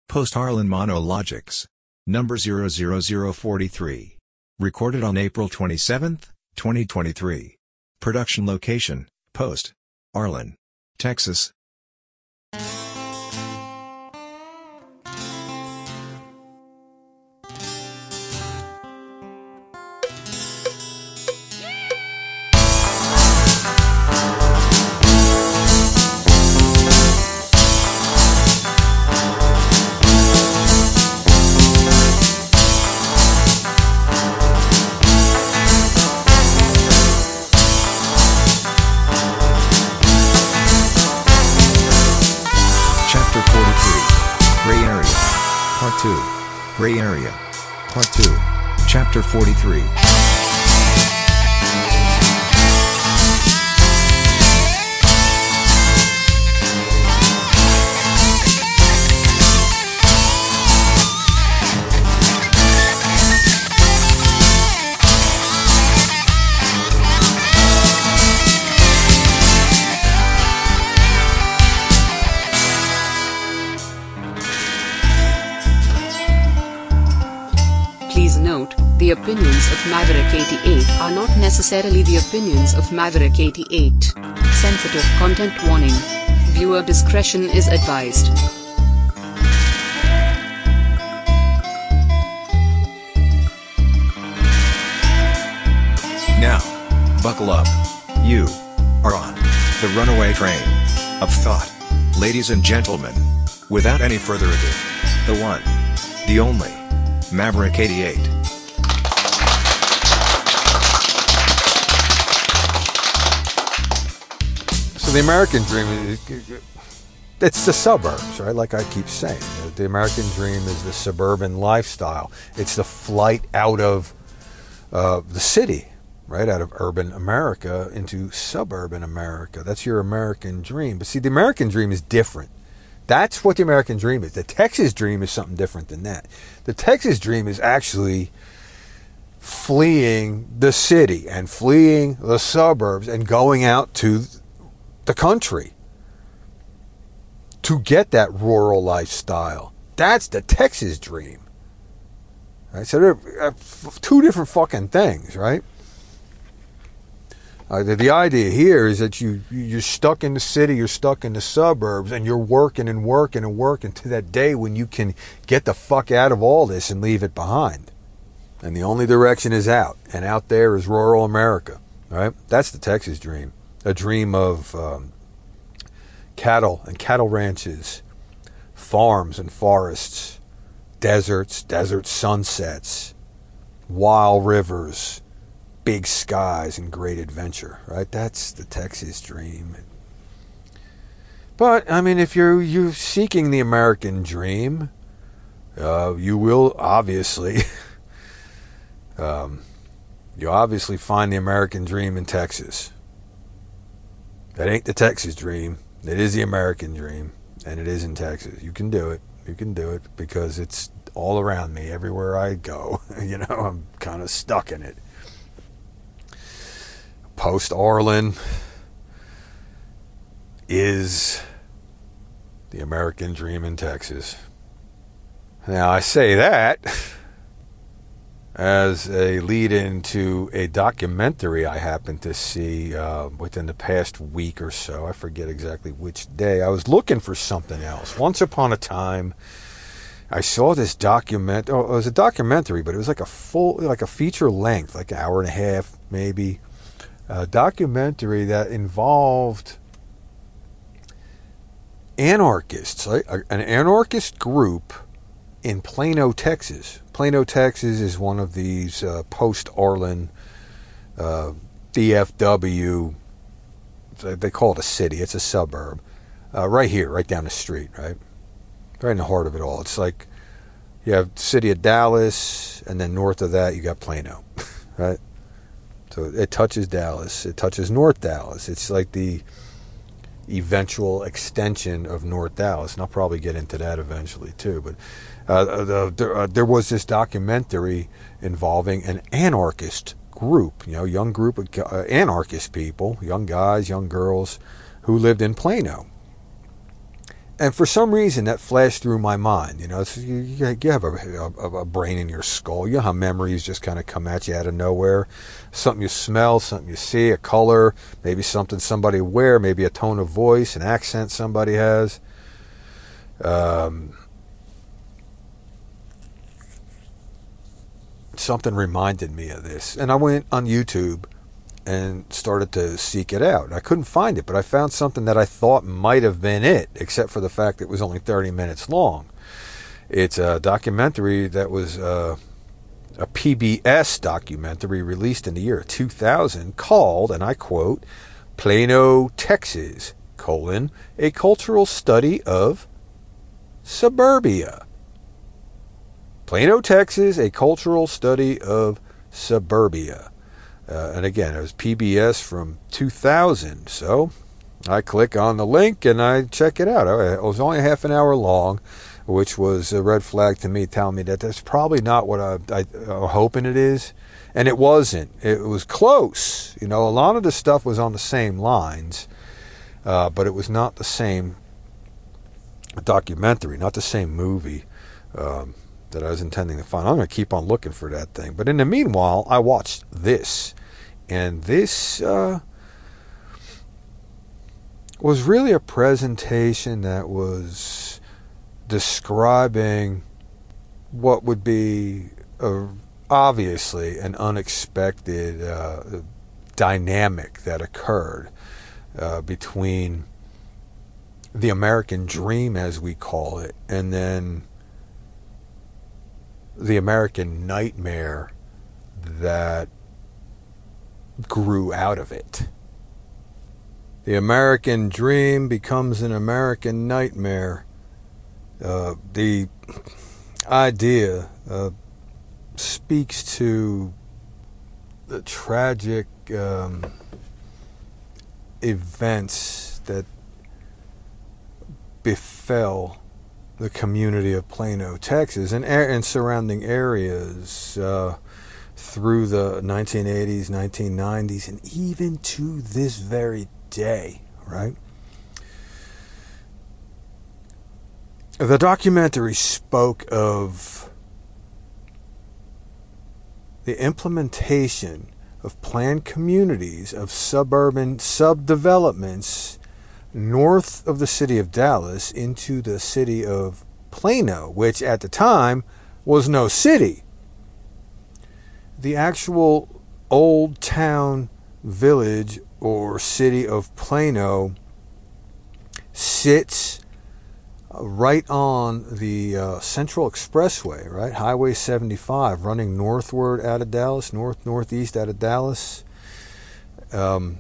Post Harlan Monologics. Number 00043. Recorded on April 27, 2023. Production location, Post Harlan, Texas. Part 2. Gray Area. Part 2. Chapter 43. Please note, the opinions of Maverick 88 are not necessarily the opinions of Maverick 88. Sensitive content warning. Viewer discretion is advised. Now, buckle up. You are on the runaway train of thought. Ladies and gentlemen, without any further ado, the one, the only, Maverick 88. So the American dream, it's the suburbs, right? Like I keep saying, the American dream is the suburban lifestyle. It's the flight out of the city, right? Out of urban America into suburban America. That's your American dream. But see, the American dream is different. That's what the American dream is. The Texas dream is something different than that. The Texas dream is actually fleeing the city and fleeing the suburbs and going out to the country to get that rural lifestyle. That's the Texas dream. Right? So they're two different fucking things, right? The idea here is that you're stuck in the city, you're stuck in the suburbs, and you're working and working and working to that day when you can get the fuck out of all this and leave it behind. And the only direction is out, and out there is rural America, right? That's the Texas dream. A dream of cattle and cattle ranches, farms and forests, deserts, desert sunsets, wild rivers, big skies and great adventure, right? That's the Texas dream. But I mean, if you're seeking the American dream, you will obviously you obviously find the American dream in Texas. That ain't the Texas dream. It is the American dream, and it is in Texas. You can do it. You can do it because it's all around me everywhere I go. You know, I'm kind of stuck in it. Post Harlan is the American dream in Texas. Now, I say that as a lead-in to a documentary I happened to see within the past week or so. I forget exactly which day. I was looking for something else. Once upon a time, I saw this document. Oh, it was a documentary, but it was like a feature length, like an hour and a half, maybe. A documentary that involved anarchists, right? An anarchist group in Plano, Texas. Plano, Texas is one of these post-Harlan DFW, they call it a city, it's a suburb, right here, right down the street, right in the heart of it all. It's like you have the city of Dallas, and then north of that you got Plano, right? So it touches Dallas. It touches North Dallas. It's like the eventual extension of North Dallas. And I'll probably get into that eventually too. But there was this documentary involving an anarchist group, young group of anarchist people, young guys, young girls who lived in Plano. And for some reason, that flashed through my mind. You have a brain in your skull. You know how memories just kind of come at you out of nowhere. Something you smell, something you see, a color, maybe something somebody wear, maybe a tone of voice, an accent somebody has. Something reminded me of this. And I went on YouTube and started to seek it out. I couldn't find it, but I found something that I thought might have been it, except for the fact it was only 30 minutes long. It's a documentary that was a PBS documentary released in the year 2000 called, and I quote, Plano, Texas, a cultural study of suburbia. Plano, Texas, a cultural study of suburbia. And again, it was PBS from 2000. So I click on the link and I check it out. It was only half an hour long, which was a red flag to me, telling me that that's probably not what I'm hoping it is. And it wasn't. It was close. A lot of the stuff was on the same lines, but it was not the same documentary, not the same movie that I was intending to find. I'm going to keep on looking for that thing. But in the meanwhile, I watched this. And this was really a presentation that was describing what would be obviously an unexpected dynamic that occurred between the American dream, as we call it, and then the American nightmare that grew out of it. The American dream becomes an American nightmare. The idea speaks to the tragic events that befell the community of Plano, Texas, and surrounding areas through the 1980s, 1990s, and even to this very day, right? The documentary spoke of the implementation of planned communities of suburban subdevelopments north of the city of Dallas into the city of Plano, which at the time was no city. The actual old town, village, or city of Plano sits right on the Central Expressway, right? Highway 75, running northward out of Dallas, northeast out of Dallas. And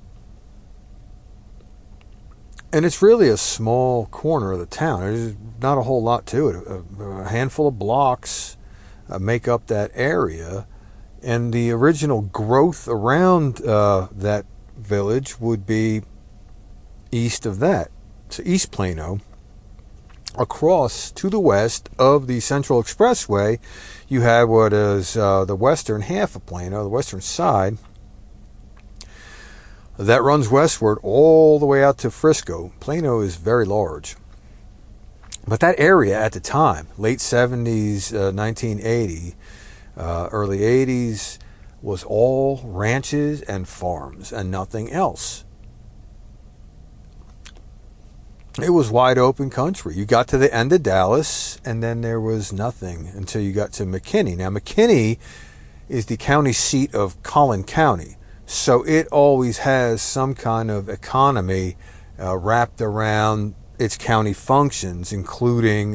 it's really a small corner of the town. There's not a whole lot to it. A handful of blocks make up that area. And the original growth around that village would be east of that. So East Plano. Across to the west of the Central Expressway, you have what is the western half of Plano, the western side. That runs westward all the way out to Frisco. Plano is very large. But that area at the time, late 70s, 1980, early 80s, was all ranches and farms and nothing else. It was wide open country. You got to the end of Dallas, and then there was nothing until you got to McKinney. Now, McKinney is the county seat of Collin County, so it always has some kind of economy wrapped around its county functions, including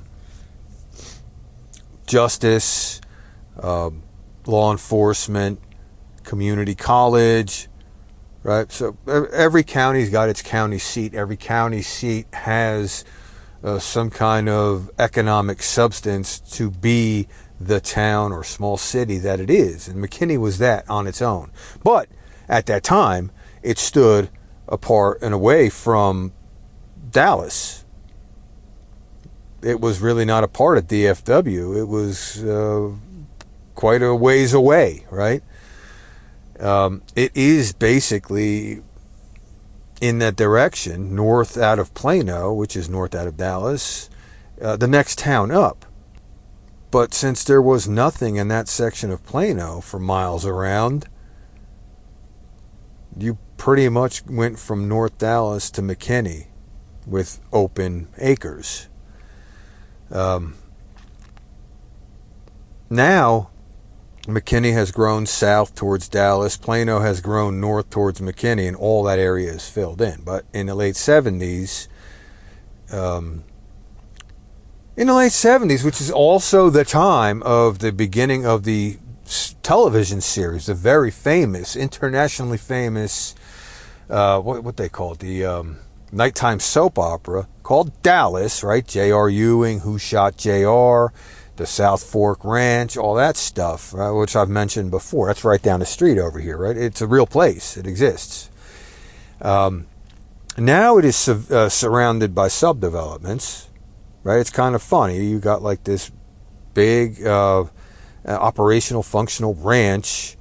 justice, law enforcement, community college, right? So every county's got its county seat. Every county seat has some kind of economic substance to be the town or small city that it is. And McKinney was that on its own. But at that time, it stood apart and away from Dallas. It was really not a part of DFW. It was quite a ways away, right? It is basically in that direction, north out of Plano, which is north out of Dallas, the next town up. But since there was nothing in that section of Plano for miles around, you pretty much went from North Dallas to McKinney with open acres. Now, McKinney has grown south towards Dallas. Plano has grown north towards McKinney, and all that area is filled in. But in the late 70s, which is also the time of the beginning of the television series, the very famous, internationally famous, what they call it, the nighttime soap opera called Dallas, right? J.R. Ewing, Who Shot J.R., the South Fork Ranch, all that stuff, right, which I've mentioned before. That's right down the street over here, right? It's a real place. It exists. Now it is surrounded by subdevelopments, right? It's kind of funny. You got like this big operational, functional ranch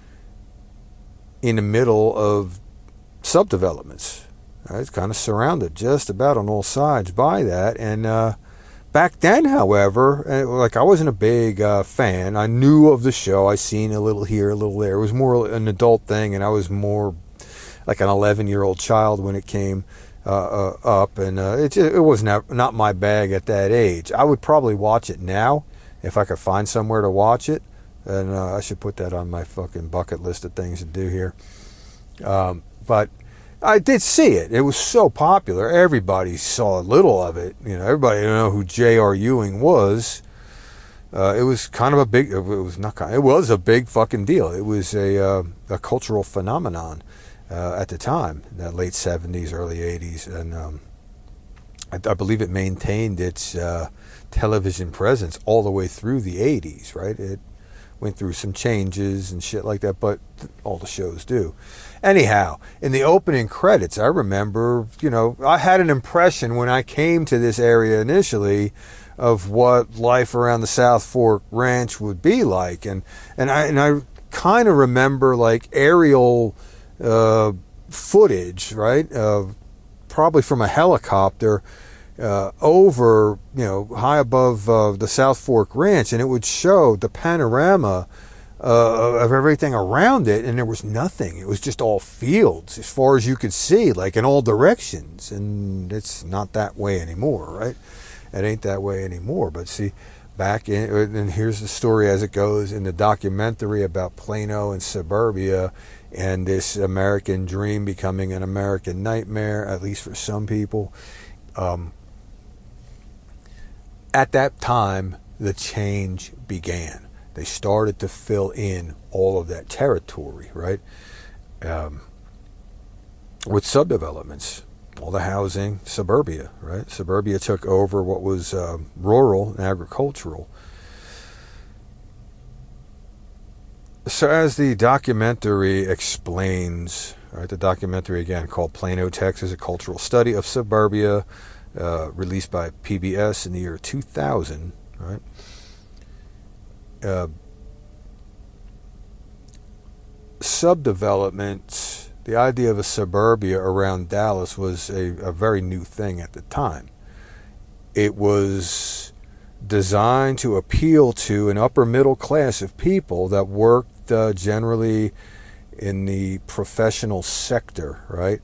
in the middle of subdevelopments. Right? It's kind of surrounded just about on all sides by that. And back then, however, like I wasn't a big fan. I knew of the show. I seen a little here, a little there. It was more an adult thing, and I was more like an 11-year-old child when it came up. And it was not my bag at that age. I would probably watch it now if I could find somewhere to watch it. And I should put that on my fucking bucket list of things to do here. But I did see it. It was so popular. Everybody saw a little of it. You know, everybody knew who J.R. Ewing was. It was kind of a big. It was a big fucking deal. It was a cultural phenomenon at the time, the late 70s, early 80s, and I believe it maintained its television presence all the way through the 80s. Right? It went through some changes and shit like that, but all the shows do. Anyhow, in the opening credits, I remember, you know, I had an impression when I came to this area initially of what life around the South Fork Ranch would be like, and I kind of remember like aerial footage, right, probably from a helicopter over, you know, high above the South Fork Ranch, and it would show the panorama of everything around it, and there was nothing. It was just all fields as far as you could see, like in all directions. And it's not that way anymore, right? It ain't that way anymore. But see, back in, and here's the story as it goes in the documentary about Plano and suburbia and this American dream becoming an American nightmare, at least for some people. At that time, the change began. They started to fill in all of that territory, right? With subdevelopments, all the housing, suburbia, right? Suburbia took over what was rural and agricultural. So as the documentary explains, right, the documentary again called Plano, Texas, A Cultural Study of Suburbia, released by PBS in the year 2000, right? Subdevelopment, the idea of a suburbia around Dallas was a very new thing at the time. It was designed to appeal to an upper middle class of people that worked generally in the professional sector, right?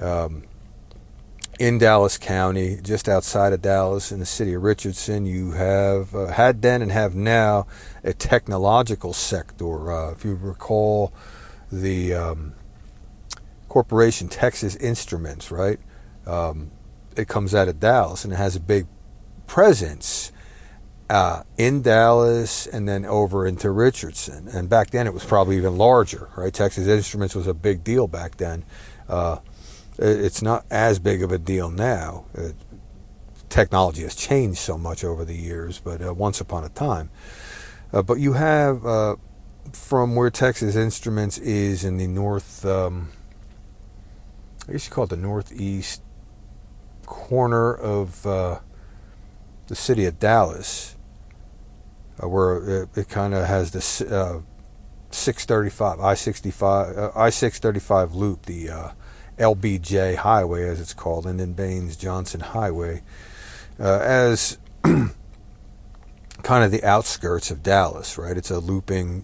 In Dallas County, just outside of Dallas, in the city of Richardson, you have had then and have now a technological sector. If you recall, the corporation Texas Instruments, right? It comes out of Dallas, and it has a big presence in Dallas and then over into Richardson. And back then, it was probably even larger, right? Texas Instruments was a big deal back then. It's not as big of a deal now. Technology has changed so much over the years, but once upon a time. But you have, from where Texas Instruments is in the north, I guess you call it the northeast corner of the city of Dallas, where it kind of has this 635, I-635 loop, the LBJ Highway, as it's called, Lyndon Baines Johnson Highway, as kind of the outskirts of Dallas, right? It's a looping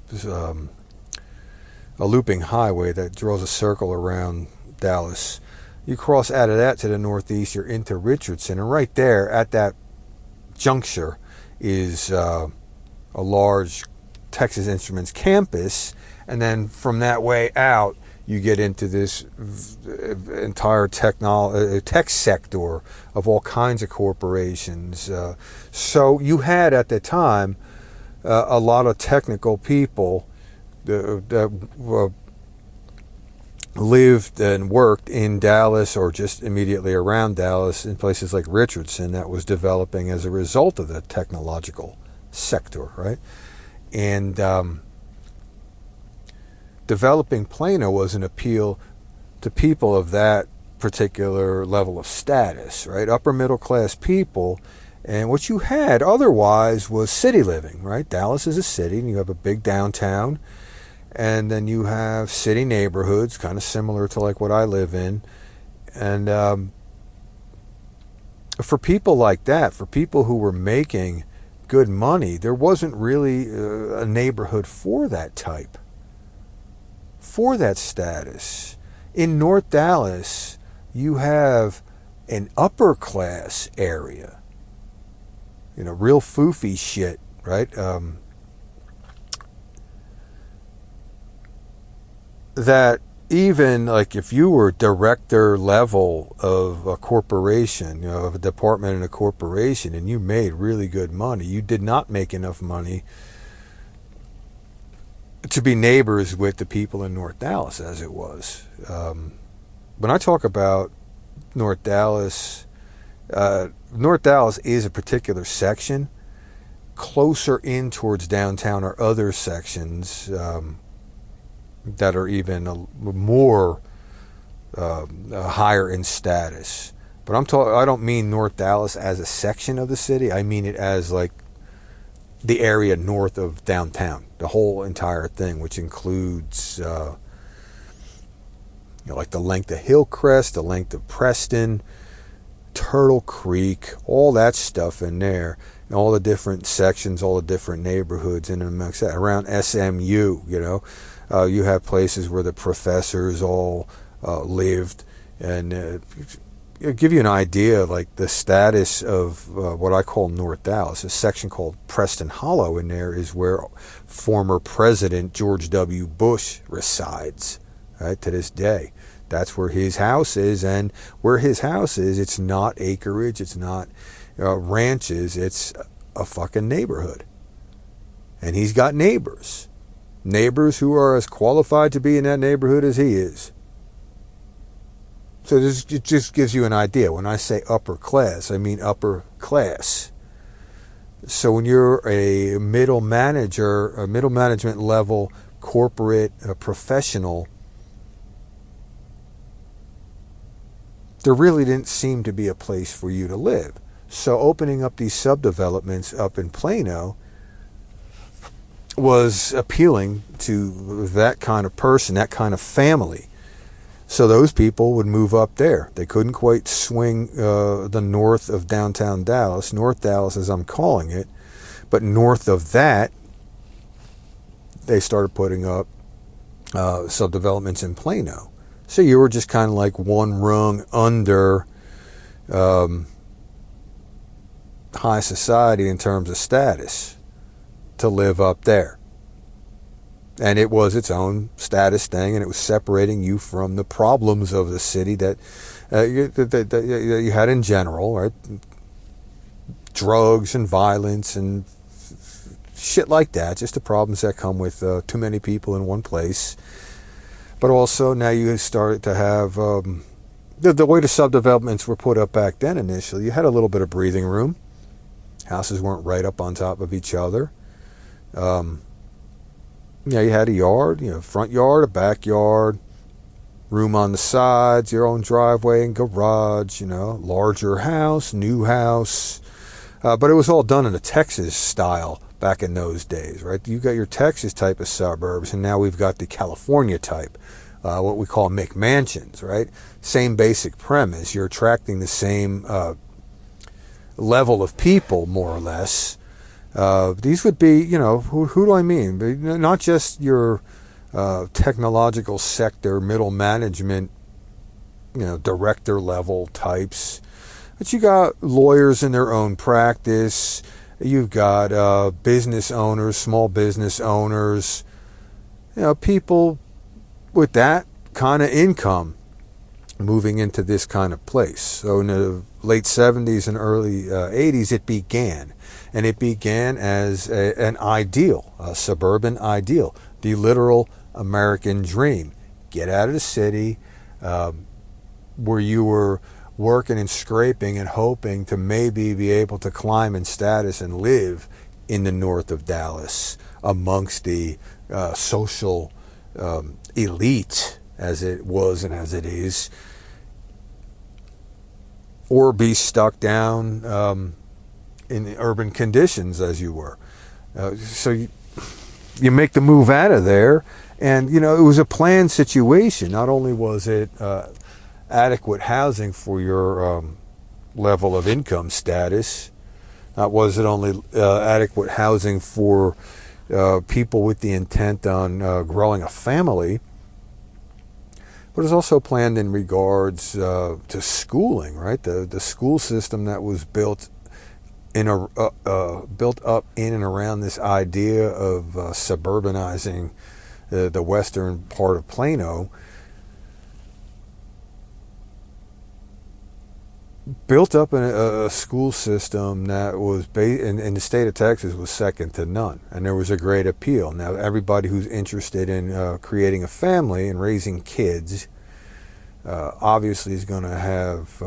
highway that draws a circle around Dallas. You cross out of that to the northeast, you're into Richardson, and right there at that juncture is a large Texas Instruments campus, and then from that way out, you get into this entire tech sector of all kinds of corporations. So you had at the time a lot of technical people that lived and worked in Dallas or just immediately around Dallas in places like Richardson that was developing as a result of the technological sector, right? And developing Plano was an appeal to people of that particular level of status, right? Upper middle class people. And what you had otherwise was city living, right? Dallas is a city, and you have a big downtown. And then you have city neighborhoods, kind of similar to like what I live in. And for people like that, for people who were making good money, there wasn't really a neighborhood for that type, for that status. In North Dallas, you have an upper class area, real foofy shit, right? That even like if you were director level of a corporation, of a department in a corporation, and you made really good money, you did not make enough money to be neighbors with the people in North Dallas as it was. When I talk about North Dallas is a particular section. Closer in towards downtown are other sections that are even more higher in status. But I don't mean North Dallas as a section of the city. I mean it as like the area north of downtown, the whole entire thing, which includes like the length of Hillcrest, the length of Preston, Turtle Creek, all that stuff in there, and all the different sections, all the different neighborhoods in and amongst that. Around SMU, you have places where the professors all lived, and give you an idea of like the status of what I call North Dallas. A section called Preston Hollow in there is where former President George W. Bush resides, right, to this day. That's where his house is, and where his house is, it's not acreage, it's not ranches, it's a fucking neighborhood. And he's got neighbors who are as qualified to be in that neighborhood as he is. So it just gives you an idea. When I say upper class, I mean upper class. So when you're a middle manager, a middle management level corporate professional, there really didn't seem to be a place for you to live. So opening up these subdevelopments up in Plano was appealing to that kind of person, that kind of family. So those people would move up there. They couldn't quite swing the north of downtown Dallas, North Dallas as I'm calling it, but north of that, they started putting up subdevelopments in Plano. So you were just kind of like one rung under high society in terms of status to live up there. And it was its own status thing, and it was separating you from the problems of the city that you had in general, right? Drugs and violence and shit like that, just the problems that come with too many people in one place. But also now you start to have the way the subdevelopments were put up back then initially, you had a little bit of breathing room. Houses weren't right up on top of each other. You had a yard, front yard, a backyard, room on the sides, your own driveway and garage, larger house, new house. But it was all done in a Texas style back in those days, right? You got your Texas type of suburbs, and now we've got the California type what we call McMansions, right? Same basic premise. You're attracting the same level of people, more or less. These would be, who do I mean? Not just your technological sector, middle management, director level types, but you got lawyers in their own practice. You've got business owners, small business owners, people with that kind of income moving into this kind of place. So in the late 70s and early 80s, it began. And it began as an ideal, a suburban ideal, the literal American dream. Get out of the city where you were working and scraping and hoping to maybe be able to climb in status and live in the north of Dallas amongst the social elite, as it was and as it is, or be stuck down in the urban conditions as you were. So you make the move out of there, and it was a planned situation. Not only was it adequate housing for your level of income status, not was it only adequate housing for people with the intent on growing a family, but it's also planned in regards to schooling, right? The school system that was built up in and around this idea of suburbanizing the western part of Plano, built up a school system that was in the state of Texas was second to none, and there was a great appeal. Now, everybody who's interested in creating a family and raising kids obviously is going to have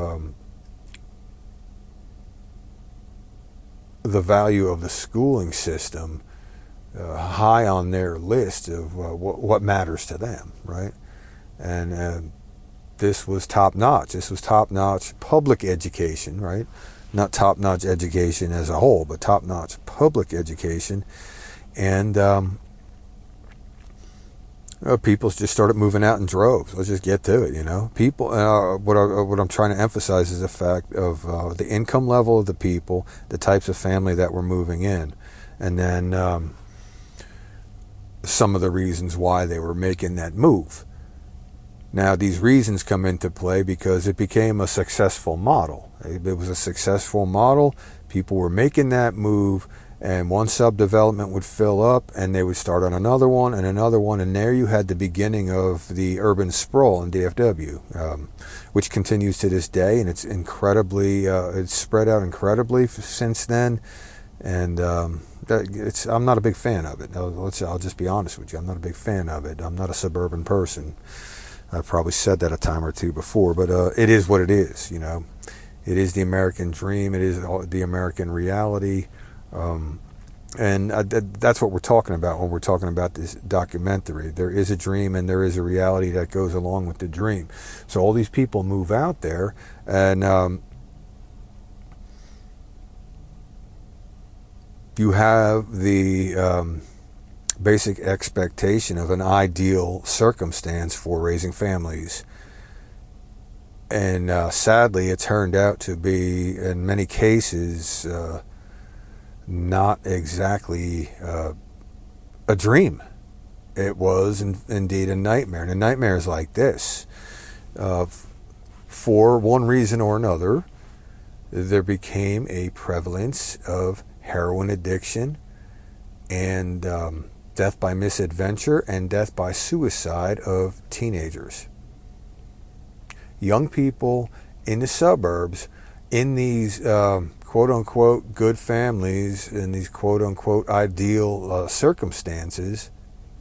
the value of the schooling system high on their list of what matters to them, right? And this was top-notch. This was top-notch public education, right? Not top-notch education as a whole, but top-notch public education. And people just started moving out in droves. Let's just get to it, People, what I'm trying to emphasize is the fact of the income level of the people, the types of family that were moving in, and then some of the reasons why they were making that move. Now, these reasons come into play because it became a successful model. It was a successful model. People were making that move, and one subdevelopment would fill up, and they would start on another one, and there you had the beginning of the urban sprawl in DFW, which continues to this day, and it's incredibly, it's spread out incredibly since then, and I'm not a big fan of it. I'll just be honest with you. I'm not a big fan of it. I'm not a suburban person. I've probably said that a time or two before, but it is what it is, It is the American dream. It is the American reality. And that's what we're talking about when we're talking about this documentary. There is a dream and there is a reality that goes along with the dream. So all these people move out there, and you have the basic expectation of an ideal circumstance for raising families. And sadly, it turned out to be, in many cases, not exactly a dream. It was indeed a nightmare. And a nightmare is like this. For one reason or another, there became a prevalence of heroin addiction and death by misadventure and death by suicide of teenagers. Young people in the suburbs, in these quote-unquote good families, in these quote-unquote ideal circumstances,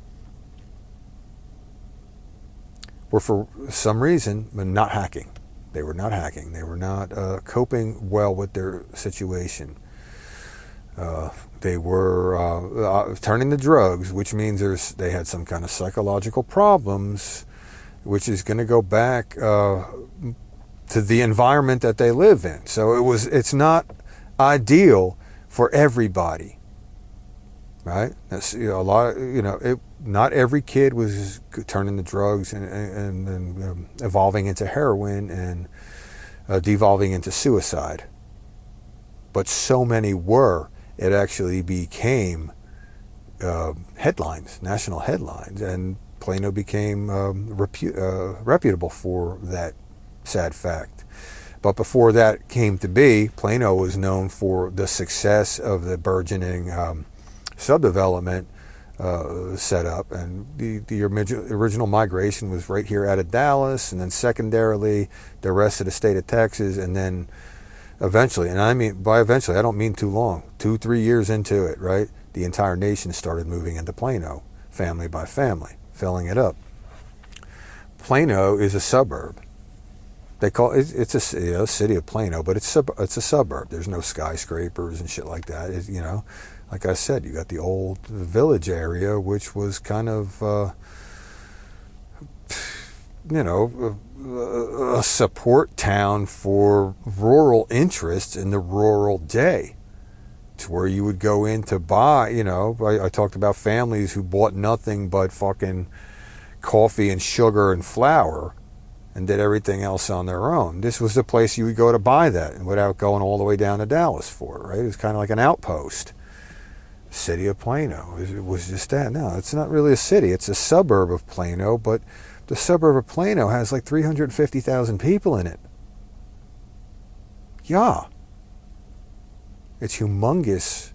were for some reason not hacking. They were not hacking. They were not coping well with their situation. They were turning to drugs, which means they had some kind of psychological problems, which is going to go back to the environment that they live in. So it's not ideal for everybody, right? That's, a lot. not every kid was turning to drugs and evolving into heroin and devolving into suicide. But so many were, it actually became headlines, national headlines, and Plano became reputable for that sad fact. But before that came to be, Plano was known for the success of the burgeoning subdevelopment setup, and the original migration was right here out of Dallas, and then secondarily the rest of the state of Texas, and then eventually, and I mean by eventually I don't mean too long, 2-3 years into it, right, the entire nation started moving into Plano, family by family, filling it up. Plano is a suburb. They call it, it's a city of Plano, but it's a suburb. There's no skyscrapers and shit like that. Like I said, you got the old village area, which was kind of, a support town for rural interests in the rural day. It's where you would go in to buy, I talked about families who bought nothing but fucking coffee and sugar and flour and did everything else on their own. This was the place you would go to buy that, and without going all the way down to Dallas for it, right? It was kind of like an outpost. City of Plano. It was just that. No, it's not really a city. It's a suburb of Plano, but the suburb of Plano has like 350,000 people in it. Yeah. It's humongous.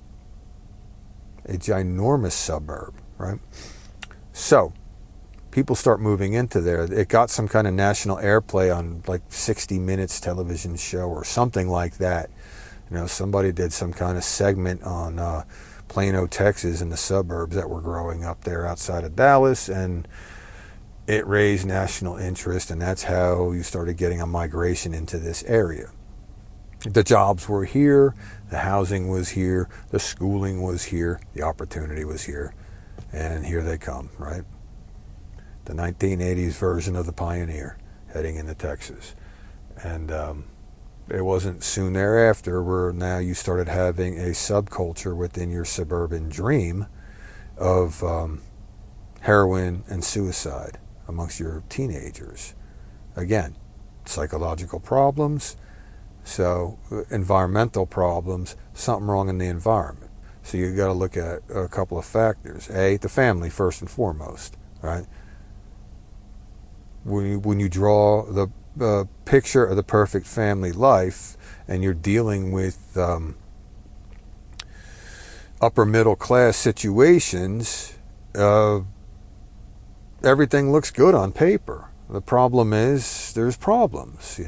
A ginormous suburb, right? So, people start moving into there. It got some kind of national airplay on like 60 Minutes television show or something like that. Somebody did some kind of segment on Plano, Texas, and the suburbs that were growing up there outside of Dallas, and it raised national interest, and that's how you started getting a migration into this area. The jobs were here, the housing was here, the schooling was here, the opportunity was here, and here they come, right? The 1980s version of the Pioneer heading into Texas. And it wasn't soon thereafter where now you started having a subculture within your suburban dream of heroin and suicide amongst your teenagers. Again, psychological problems, so environmental problems, something wrong in the environment. So you got to look at a couple of factors. A, the family first and foremost, right? When you draw the picture of the perfect family life, and you're dealing with upper middle class situations, everything looks good on paper. The problem is there's problems,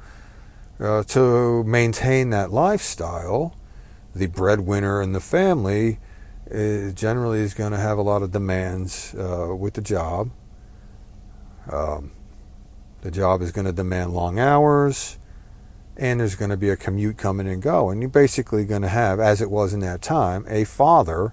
to maintain that lifestyle. The breadwinner in the family generally is going to have a lot of demands with the job. The job is going to demand long hours, and there's going to be a commute coming and go. And you're basically going to have, as it was in that time, a father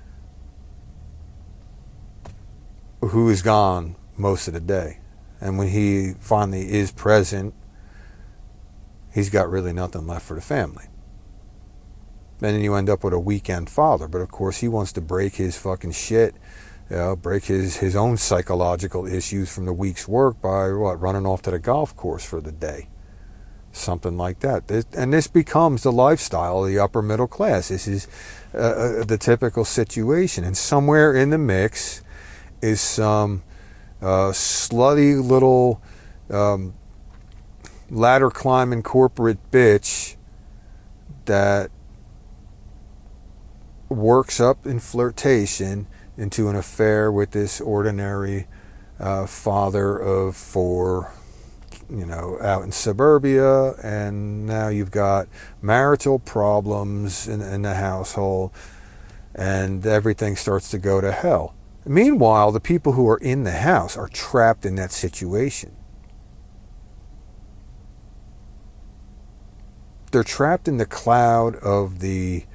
who is gone most of the day. And when he finally is present, he's got really nothing left for the family. And then you end up with a weekend father. But of course, he wants to break his fucking shit, break his own psychological issues from the week's work by running off to the golf course for the day. Something like that. And this becomes the lifestyle of the upper middle class. This is the typical situation. And somewhere in the mix is some slutty little ladder climbing corporate bitch that works up in flirtation into an affair with this ordinary father of four, out in suburbia, and now you've got marital problems in the household, and everything starts to go to hell. Meanwhile, the people who are in the house are trapped in that situation. They're trapped in the cloud of the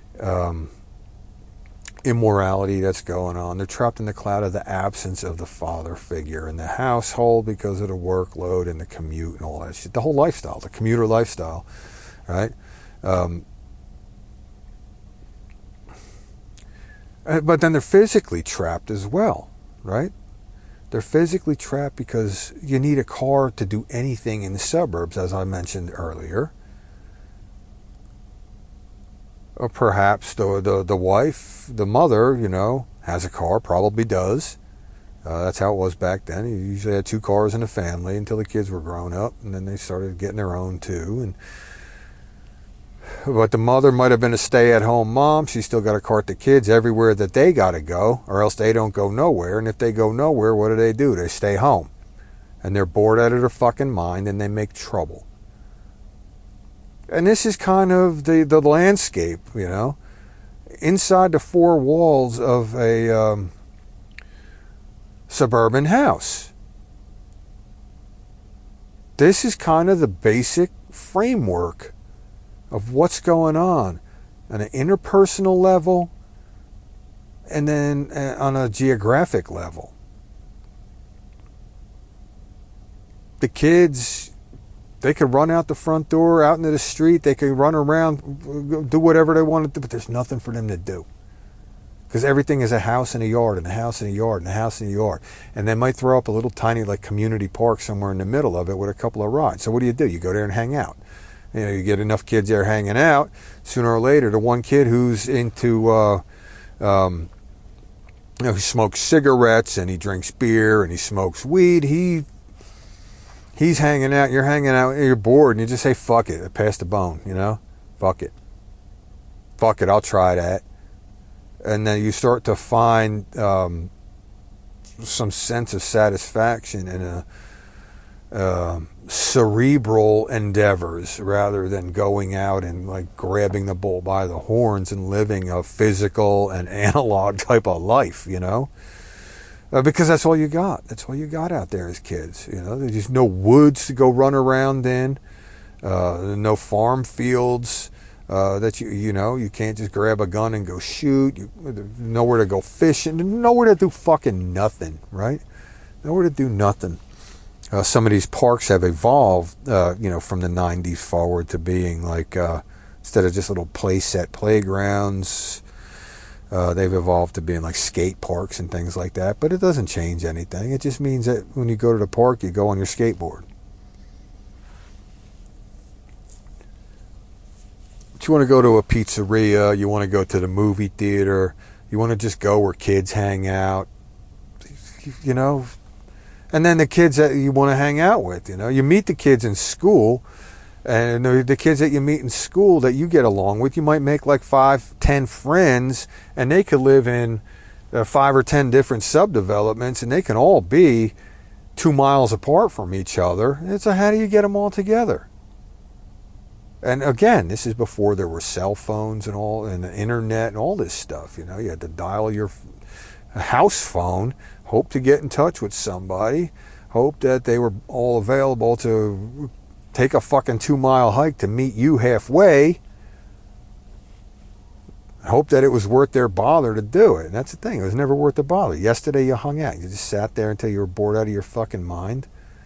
immorality that's going on. They're trapped in the cloud of the absence of the father figure in the household because of the workload and the commute and all that shit. The whole lifestyle, the commuter lifestyle, right? But then they're physically trapped as well, right? They're physically trapped because you need a car to do anything in the suburbs, as I mentioned earlier. Or perhaps the wife, the mother, has a car, probably does. That's how it was back then. You usually had 2 cars in a family until the kids were grown up, and then they started getting their own too. But the mother might have been a stay-at-home mom. She still got to cart the kids everywhere that they got to go, or else they don't go nowhere. And if they go nowhere, what do? They stay home. And they're bored out of their fucking mind, and they make trouble. And this is kind of the landscape, inside the 4 walls of a suburban house. This is kind of the basic framework of what's going on an interpersonal level and then on a geographic level. The kids, they could run out the front door, out into the street, they could run around, do whatever they want to do, but there's nothing for them to do. Because everything is a house and a yard and a house and a yard and a house and a yard. And they might throw up a little tiny community park somewhere in the middle of it with a couple of rides. So what do? You go there and hang out. You get enough kids there hanging out. Sooner or later, the one kid who's into, he smokes cigarettes and he drinks beer and he smokes weed. He's hanging out. You're hanging out. You're bored, and you just say, "Fuck it, pass the bone." Fuck it. I'll try that. And then you start to find some sense of satisfaction in cerebral endeavors rather than going out and grabbing the bull by the horns and living a physical and analog type of life, because that's all you got. That's all you got out there as kids. There's just no woods to go run around in, no farm fields that you can't just grab a gun and go shoot. Nowhere to go fishing, nowhere to do fucking nothing, right? Nowhere to do nothing. Some of these parks have evolved, from the 90s forward to being instead of just little playset playgrounds, they've evolved to being skate parks and things like that. But it doesn't change anything. It just means that when you go to the park, you go on your skateboard. But you want to go to a pizzeria, you want to go to the movie theater, you want to just go where kids hang out, and then the kids that you want to hang out with, you meet the kids in school, and the kids that you meet in school that you get along with, you might make 5-10 friends, and they could live in 5 or 10 different subdevelopments, and they can all be 2 miles apart from each other. It's how do you get them all together? And again, this is before there were cell phones and all, and the internet and all this stuff. You had to dial your house phone, hope to get in touch with somebody, hope that they were all available to take a fucking 2-mile hike to meet you halfway, hope that it was worth their bother to do it. And that's the thing, it was never worth the bother. Yesterday you hung out, you just sat there until you were bored out of your fucking mind.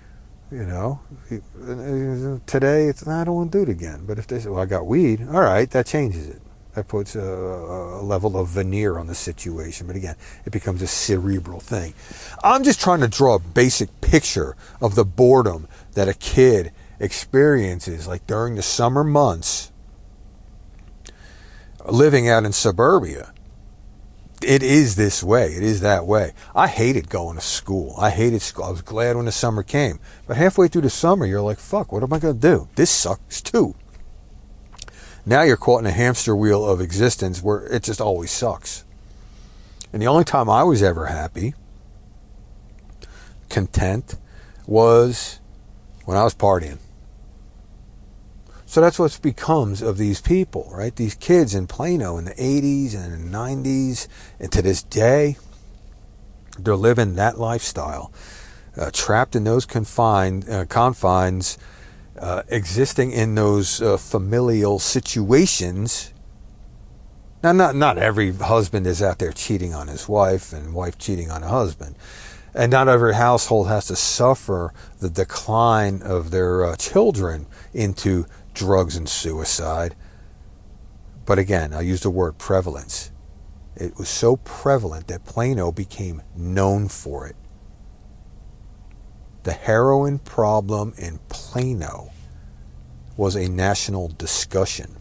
Today I don't want to do it again. But if they say, well, I got weed, all right, that changes it. That puts a level of veneer on the situation. But again, it becomes a cerebral thing. I'm just trying to draw a basic picture of the boredom that a kid experiences during the summer months living out in suburbia. It is this way. It is that way. I hated going to school. I hated school. I was glad when the summer came. But halfway through the summer, you're like, fuck, what am I going to do? This sucks too. Now you're caught in a hamster wheel of existence where it just always sucks. And the only time I was ever happy, content, was when I was partying. So that's what becomes of these people, right? These kids in Plano in the 80s and the 90s, and to this day, they're living that lifestyle, trapped in those confines, existing in those familial situations. Now, not every husband is out there cheating on his wife and wife cheating on a husband. And not every household has to suffer the decline of their children into drugs and suicide. But again, I use the word prevalence. It was so prevalent that Plano became known for it. The heroin problem in Plano was a national discussion.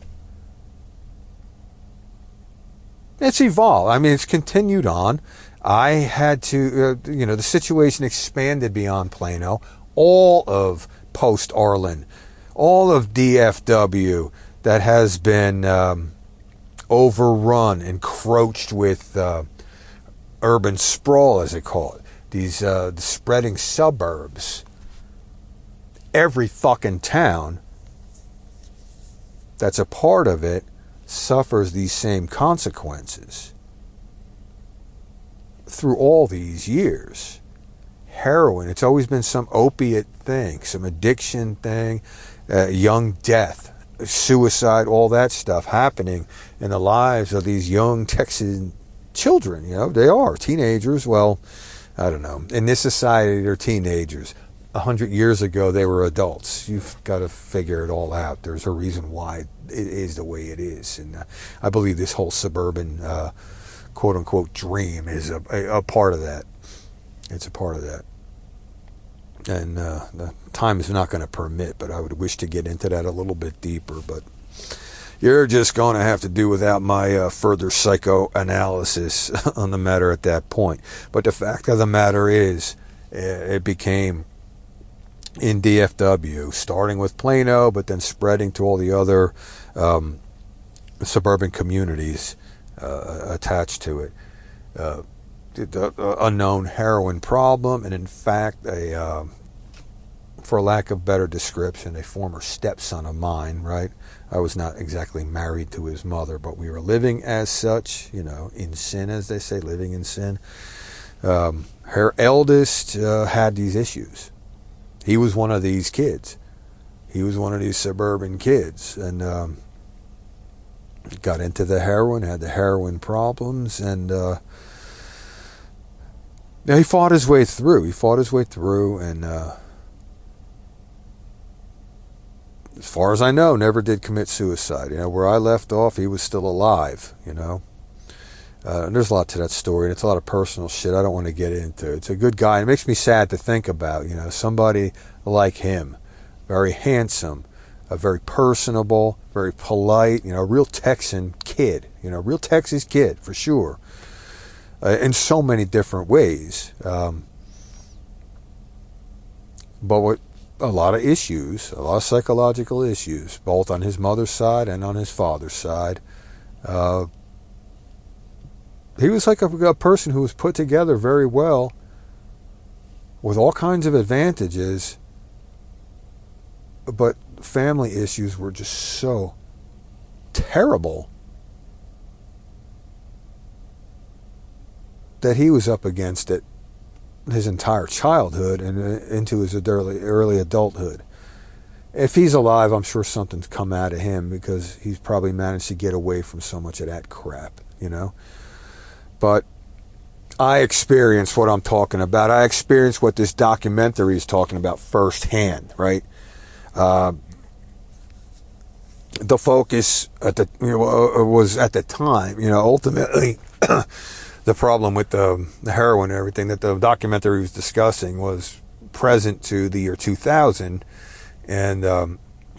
It's evolved. I mean, it's continued on. I had to, the situation expanded beyond Plano. All of post-Arlen, all of DFW that has been overrun, encroached with urban sprawl, as they call it. These spreading suburbs. Every fucking town that's a part of it suffers these same consequences. Through all these years, heroin, it's always been some opiate thing, some addiction thing, young death, suicide, all that stuff happening in the lives of these young Texan children. They are teenagers. Well, I don't know. In this society, they're teenagers. 100 years ago, they were adults. You've got to figure it all out. There's a reason why it is the way it is. And I believe this whole suburban, quote-unquote, dream is a part of that. It's a part of that. And the time is not going to permit, but I would wish to get into that a little bit deeper. But you're just going to have to do without my further psychoanalysis on the matter at that point. But the fact of the matter is, it became in DFW, starting with Plano, but then spreading to all the other suburban communities attached to it. The unknown heroin problem, and in fact, for lack of better description, a former stepson of mine, right? I was not exactly married to his mother, but we were living as such, in sin, as they say, living in sin. Her eldest had these issues. He was one of these kids. He was one of these suburban kids, and got into the heroin, had the heroin problems, and he fought his way through. And as far as I know, never did commit suicide. Where I left off, he was still alive, And there's a lot to that story, and it's a lot of personal shit I don't want to get into. It's a good guy. It makes me sad to think about, somebody like him, very handsome, very personable, very polite, real Texan kid, real Texas kid for sure, in so many different ways. But with a lot of issues, a lot of psychological issues, both on his mother's side and on his father's side. He was like a person who was put together very well with all kinds of advantages, but family issues were just so terrible that he was up against it his entire childhood and into his early adulthood. If he's alive, I'm sure something's come out of him, because he's probably managed to get away from so much of that crap, But I experienced what I'm talking about. I experienced what this documentary is talking about firsthand, right? The focus was at the time, ultimately the problem with the heroin and everything that the documentary was discussing was present to the year 2000. And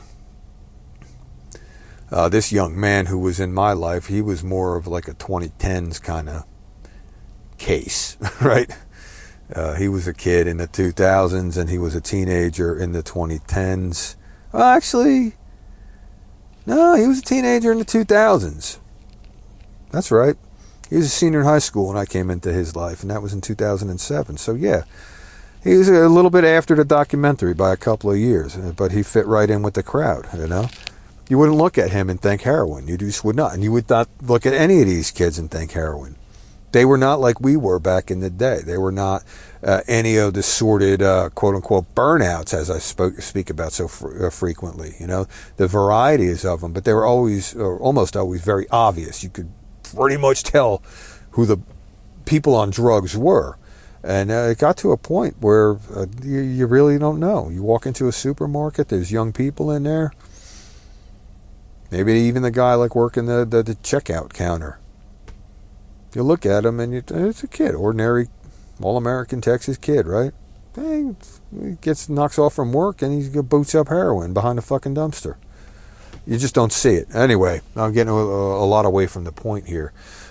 this young man who was in my life, he was more of like a 2010s kind of case, right? He was a kid in the 2000s, and he was a teenager in the 2010s. Well, actually, no, he was a teenager in the 2000s. That's right. He was a senior in high school when I came into his life, and that was in 2007. So, yeah, he was a little bit after the documentary by a couple of years, but he fit right in with the crowd, You wouldn't look at him and think heroin. You just would not. And you would not look at any of these kids and think heroin. They were not like we were back in the day. They were not any of the sordid, quote-unquote, burnouts, as I speak about so frequently. The varieties of them. But they were always, or almost always, very obvious. You could pretty much tell who the people on drugs were. And it got to a point where you really don't know. You walk into a supermarket, there's young people in there. Maybe even the guy like working the checkout counter. You look at him and it's a kid, ordinary, all-American Texas kid, right? He knocks off from work and he boots up heroin behind a fucking dumpster. You just don't see it. Anyway, I'm getting a lot away from the point here.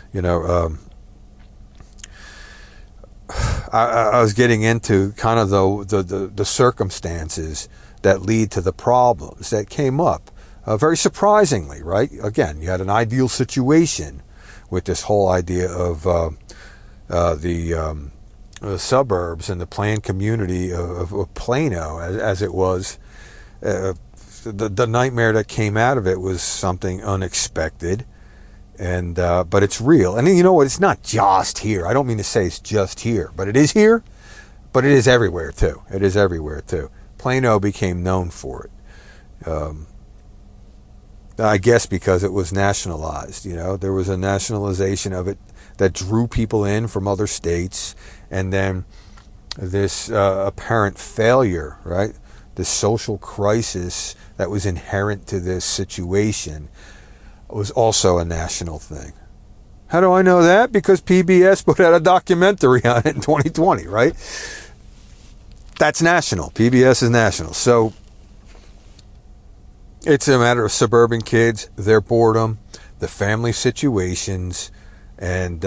I was getting into kind of the circumstances that lead to the problems that came up. Very surprisingly, right? Again, you had an ideal situation with this whole idea of the suburbs and the planned community of Plano, as it was. The nightmare that came out of it was something unexpected, and but it's real. And you know what? It's not just here. I don't mean to say it's just here, but it is here. But it is everywhere too. It is everywhere too. Plano became known for it. I guess because it was nationalized. There was a nationalization of it that drew people in from other states, and then this apparent failure, right? This social crisis that was inherent to this situation was also a national thing. How do I know that? Because PBS put out a documentary on it in 2020, right? That's national. PBS is national. So it's a matter of suburban kids, their boredom, the family situations, and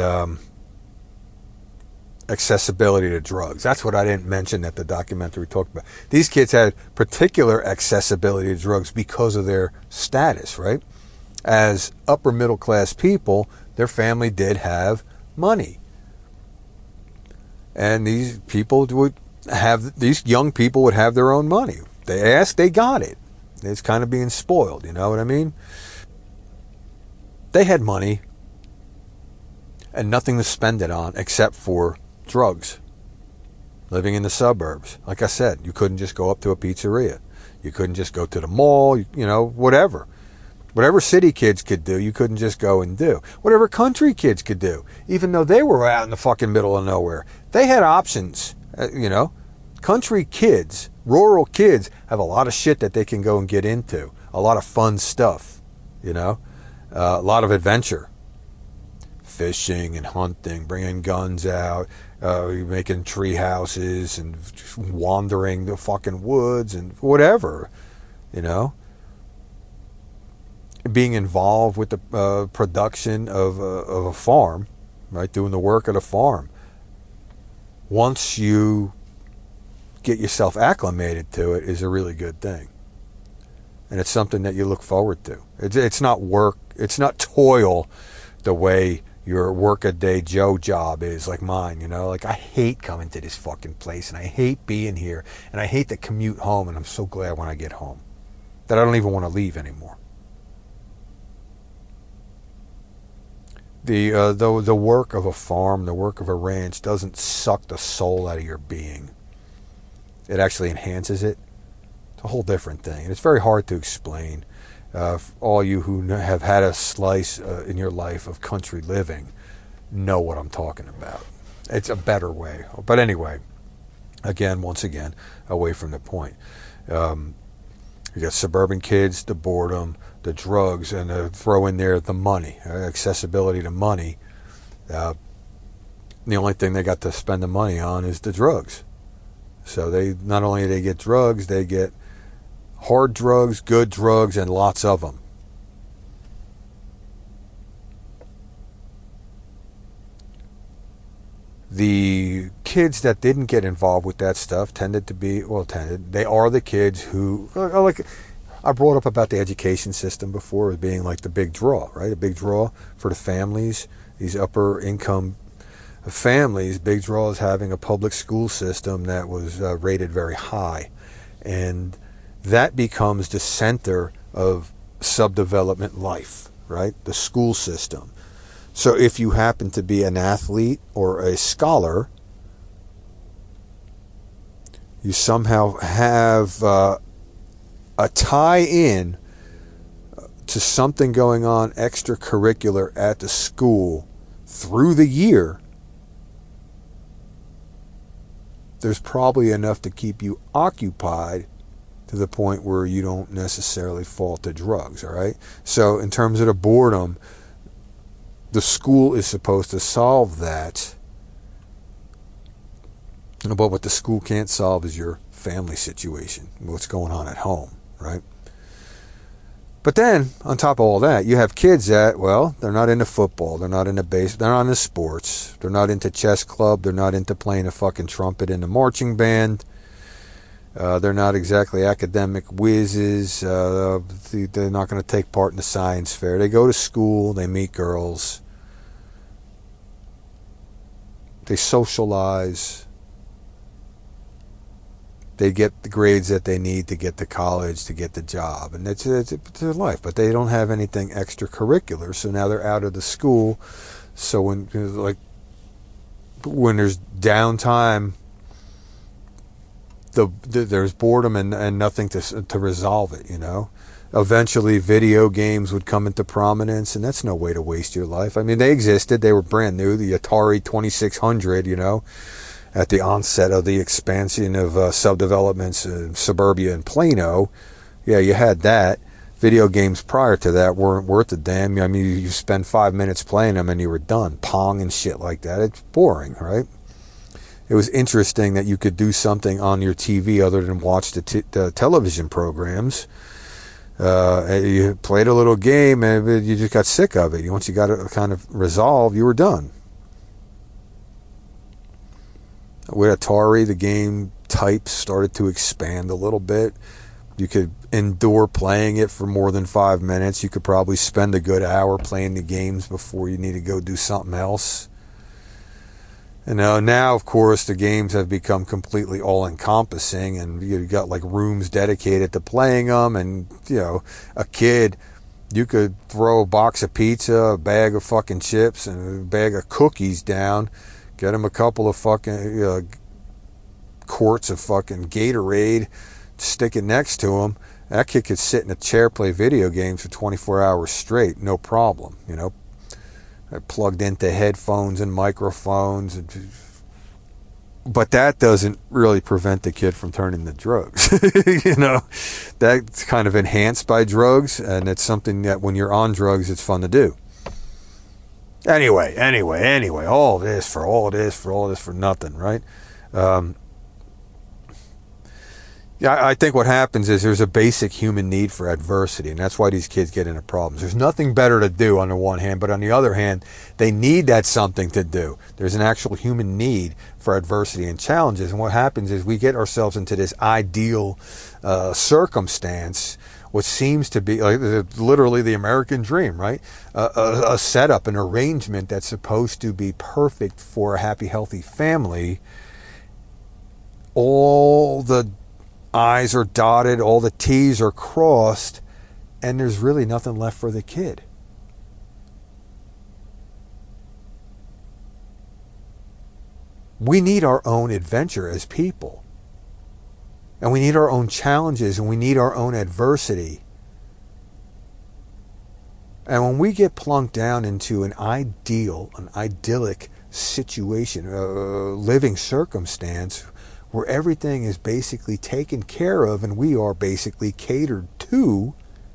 accessibility to drugs. That's what I didn't mention that the documentary talked about. These kids had particular accessibility to drugs because of their status, right? As upper middle class people, their family did have money. And these young people would have their own money. They asked, they got it. It's kind of being spoiled, you know what I mean? They had money and nothing to spend it on except for drugs. Living in the suburbs. Like I said, you couldn't just go up to a pizzeria. You couldn't just go to the mall, whatever. Whatever city kids could do, you couldn't just go and do. Whatever country kids could do, even though they were out in the fucking middle of nowhere. They had options, Country kids, rural kids have a lot of shit that they can go and get into. A lot of fun stuff, a lot of adventure. Fishing and hunting, bringing guns out, making tree houses and just wandering the fucking woods and whatever, Being involved with the production of a farm, right? Doing the work at a farm. Once you get yourself acclimated to it is a really good thing. And it's something that you look forward to. It's not work. It's not toil the way your work-a-day Joe job is, like mine, Like, I hate coming to this fucking place, and I hate being here, and I hate the commute home, and I'm so glad when I get home that I don't even want to leave anymore. The work of a farm, the work of a ranch doesn't suck the soul out of your being. It actually enhances it. It's a whole different thing. And it's very hard to explain. All you who have had a slice in your life of country living know what I'm talking about. It's a better way. But anyway, once again, away from the point. You got suburban kids, the boredom, the drugs, and throw in there the money, accessibility to money. The only thing they got to spend the money on is the drugs. So they not only they get drugs, they get hard drugs, good drugs, and lots of them. The kids that didn't get involved with that stuff they are the kids who, like I brought up about the education system before as being like the big draw, right? A big draw for the families, these upper income families. Big draw is having a public school system that was rated very high. And that becomes the center of subdevelopment life, right? The school system. So if you happen to be an athlete or a scholar, you somehow have a tie-in to something going on extracurricular at the school through the year, there's probably enough to keep you occupied to the point where you don't necessarily fall to drugs, all right? So in terms of the boredom, the school is supposed to solve that. But what the school can't solve is your family situation, what's going on at home, right? But then, on top of all that, you have kids that, well, they're not into football, they're not into baseball, they're not into sports, they're not into chess club, they're not into playing a fucking trumpet in a marching band, they're not exactly academic whizzes, they're not going to take part in the science fair. They go to school, they meet girls, they socialize, they get the grades that they need to get to college, to get the job. And it's their life. But they don't have anything extracurricular. So now they're out of the school. So when there's downtime, there's boredom and nothing to resolve it, you know. Eventually video games would come into prominence, and that's no way to waste your life. I mean, they existed. They were brand new. The Atari 2600, you know, at the onset of the expansion of subdevelopments in suburbia and Plano. Yeah, you had that. Video games prior to that weren't worth a damn. I mean, you spend 5 minutes playing them and you were done. Pong and shit like that. It's boring, right? It was interesting that you could do something on your TV other than watch the television programs. You played a little game and you just got sick of it. Once you got it kind of resolved, you were done. With Atari, the game types started to expand a little bit. You could endure playing it for more than 5 minutes. You could probably spend a good hour playing the games before you need to go do something else. And now, of course, the games have become completely all-encompassing, and you got like rooms dedicated to playing them. And you know, a kid, you could throw a box of pizza, a bag of fucking chips, and a bag of cookies down. Get him a couple of fucking quarts of fucking Gatorade, stick it next to him. That kid could sit in a chair, play video games for 24 hours straight, no problem, you know. Plugged into headphones and microphones. But that doesn't really prevent the kid from turning to drugs. You know, that's kind of enhanced by drugs, and it's something that when you're on drugs, it's fun to do. Anyway, all this for nothing, right? I think what happens is there's a basic human need for adversity, and that's why these kids get into problems. There's nothing better to do on the one hand, but on the other hand, they need that something to do. There's an actual human need for adversity and challenges, and what happens is we get ourselves into this ideal circumstance, what seems to be like literally the American dream, right? A setup, an arrangement that's supposed to be perfect for a happy, healthy family. All the I's are dotted, all the T's are crossed, and there's really nothing left for the kid. We need our own adventure as people. And we need our own challenges, and we need our own adversity. And when we get plunked down into an idyllic situation, living circumstance, where everything is basically taken care of and we are basically catered to,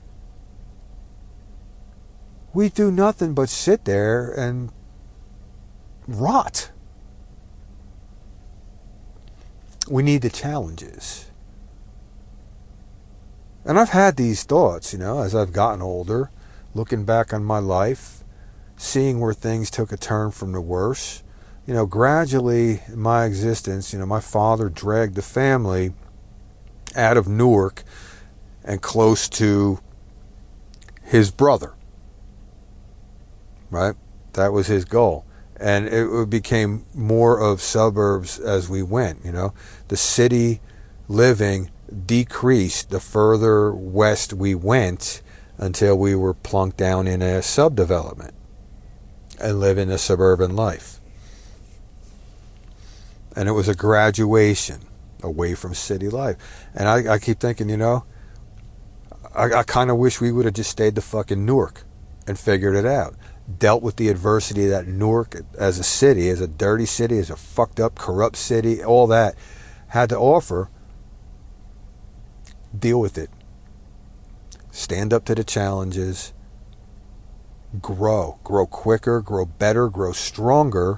we do nothing but sit there and rot. We need the challenges. And I've had these thoughts, you know, as I've gotten older, looking back on my life, seeing where things took a turn from the worse. You know, gradually in my existence, you know, my father dragged the family out of Newark and close to his brother. Right? That was his goal. And it became more of suburbs as we went, you know. The city living decreased the further west we went until we were plunked down in a subdevelopment and living a suburban life. And it was a graduation away from city life. And I keep thinking, you know, I kind of wish we would have just stayed the fucking Newark and figured it out. Dealt with the adversity that Newark as a city, as a dirty city, as a fucked up, corrupt city, all that had to offer. Deal with it. Stand up to the challenges. grow quicker, grow better, grow stronger,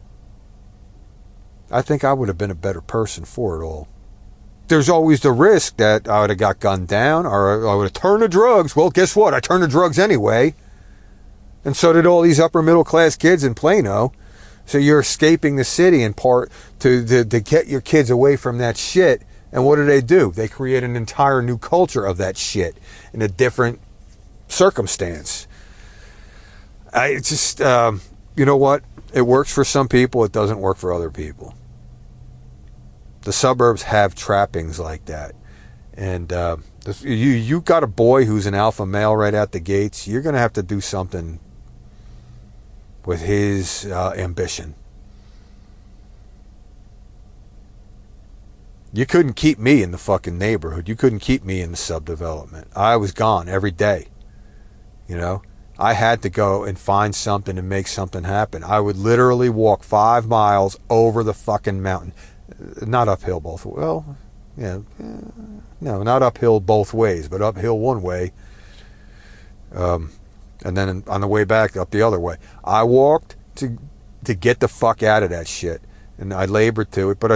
I think I would have been a better person for it all. There's always the risk that I would have got gunned down, or I would have turned to drugs. Well, guess what? I turned to drugs anyway. And so did all these upper middle class kids in Plano. So you're escaping the city in part to get your kids away from that shit. And what do? They create an entire new culture of that shit in a different circumstance. It's just, you know what? It works for some people. It doesn't work for other people. The suburbs have trappings like that. And you got a boy who's an alpha male right out the gates. You're going to have to do something with his ambition. You couldn't keep me in the fucking neighborhood. You couldn't keep me in the subdevelopment. I was gone every day. You know, I had to go and find something and make something happen. I would literally walk 5 miles over the fucking mountain. Not uphill both ways. Well, yeah, no, not uphill both ways, but uphill one way. And then on the way back, up the other way. I walked to get the fuck out of that shit. And I labored to it, but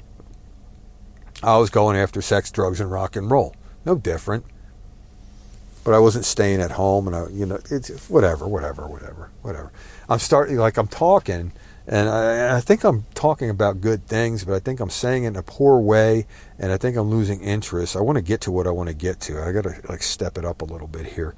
I was going after sex, drugs, and rock and roll. No different. But I wasn't staying at home, and it's whatever. I'm talking, and I think I'm talking about good things, but I think I'm saying it in a poor way, and I think I'm losing interest. I want to get to what I want to get to. I got to step it up a little bit here.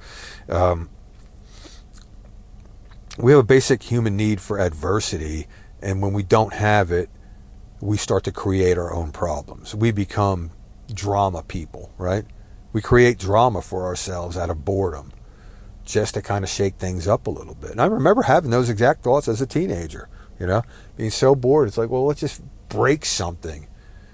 We have a basic human need for adversity, and when we don't have it, we start to create our own problems. We become drama people, right? We create drama for ourselves out of boredom, just to kind of shake things up a little bit. And I remember having those exact thoughts as a teenager, being so bored. It's like, well, let's just break something.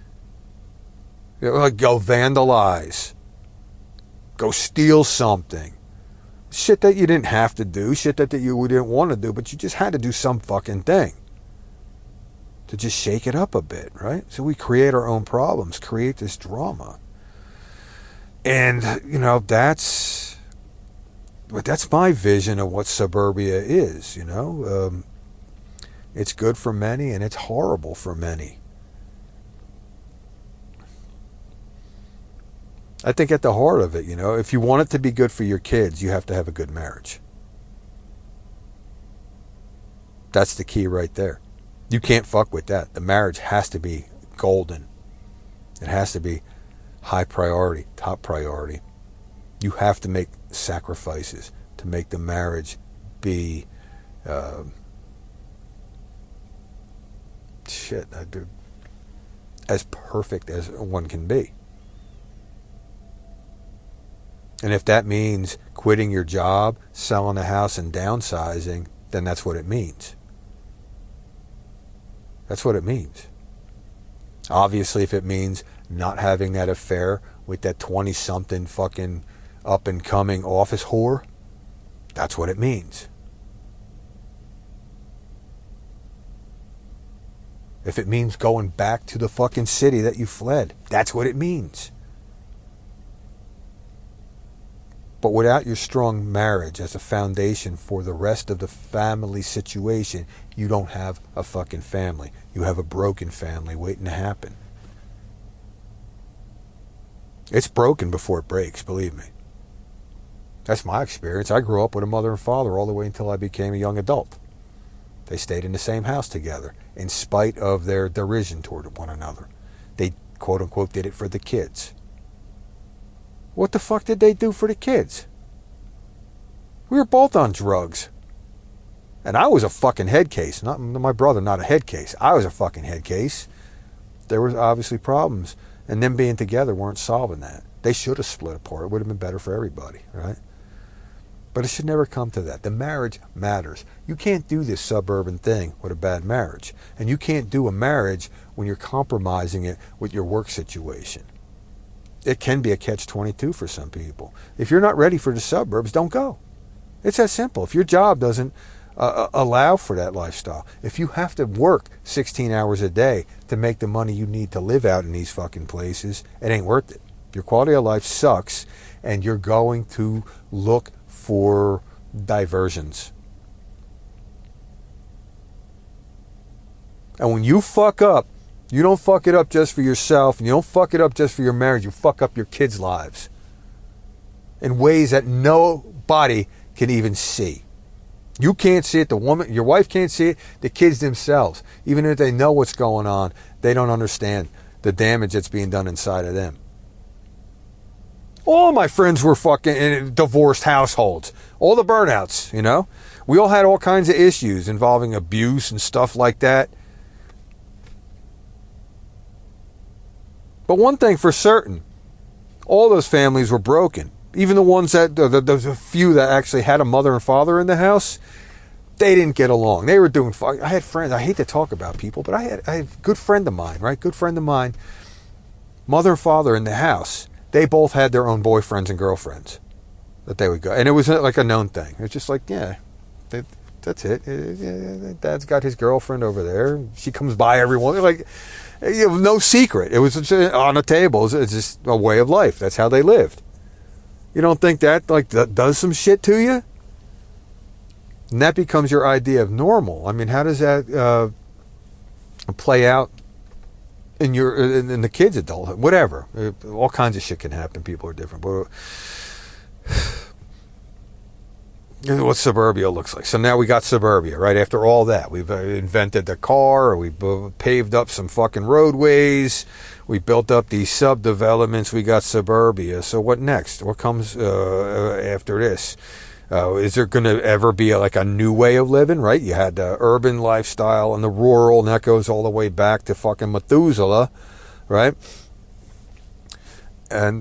Like go vandalize, go steal something. Shit that you didn't have to do, shit that you didn't want to do, but you just had to do some fucking thing to just shake it up a bit, right? So we create our own problems, create this drama. And, that's my vision of what suburbia is, It's good for many and it's horrible for many. I think at the heart of it, if you want it to be good for your kids, you have to have a good marriage. That's the key right there. You can't fuck with that. The marriage has to be golden. It has to be high priority, top priority. You have to make sacrifices to make the marriage be as perfect as one can be. And if that means quitting your job, selling a house, and downsizing, then that's what it means. That's what it means. Obviously, if it means not having that affair with that 20-something fucking up-and-coming office whore, that's what it means. If it means going back to the fucking city that you fled, that's what it means. But without your strong marriage as a foundation for the rest of the family situation, you don't have a fucking family. You have a broken family waiting to happen. It's broken before it breaks, believe me. That's my experience. I grew up with a mother and father all the way until I became a young adult. They stayed in the same house together in spite of their derision toward one another. They, quote unquote, did it for the kids. What the fuck did they do for the kids? We were both on drugs. And I was a fucking head case. Not my brother, not a head case. I was a fucking head case. There was obviously problems. And them being together weren't solving that. They should have split apart. It would have been better for everybody, right? But it should never come to that. The marriage matters. You can't do this suburban thing with a bad marriage. And you can't do a marriage when you're compromising it with your work situation. It can be a catch-22 for some people. If you're not ready for the suburbs, don't go. It's that simple. If your job doesn't allow for that lifestyle, if you have to work 16 hours a day to make the money you need to live out in these fucking places, it ain't worth it. Your quality of life sucks, and you're going to look for diversions. And when you fuck up, you don't fuck it up just for yourself, and you don't fuck it up just for your marriage. You fuck up your kids' lives in ways that nobody can even see. You can't see it. The woman, your wife can't see it. The kids themselves, even if they know what's going on, they don't understand the damage that's being done inside of them. All my friends were fucking in divorced households. All the burnouts, you know. We all had all kinds of issues involving abuse and stuff like that. But one thing for certain, all those families were broken. Even the ones that, there's a few that actually had a mother and father in the house, they didn't get along. They were doing, I had friends, I hate to talk about people, but I had a good friend of mine, right? Good friend of mine, mother and father in the house. They both had their own boyfriends and girlfriends that they would go. And it was like a known thing. It's just like, yeah, that's it. Dad's got his girlfriend over there. She comes by every once. Like, it was no secret. It was just on the table. It's just a way of life. That's how they lived. You don't think that like that does some shit to you? And that becomes your idea of normal. I mean, how does that play out in in the kids' adulthood? Whatever. All kinds of shit can happen. People are different. But what suburbia looks like. So now we got suburbia, right? After all that, we've invented the car, we paved up some fucking roadways, we built up these subdevelopments, we got suburbia. So what next? What comes after this? Is there going to ever be like a new way of living, right? You had the urban lifestyle and the rural, and that goes all the way back to fucking Methuselah, right? And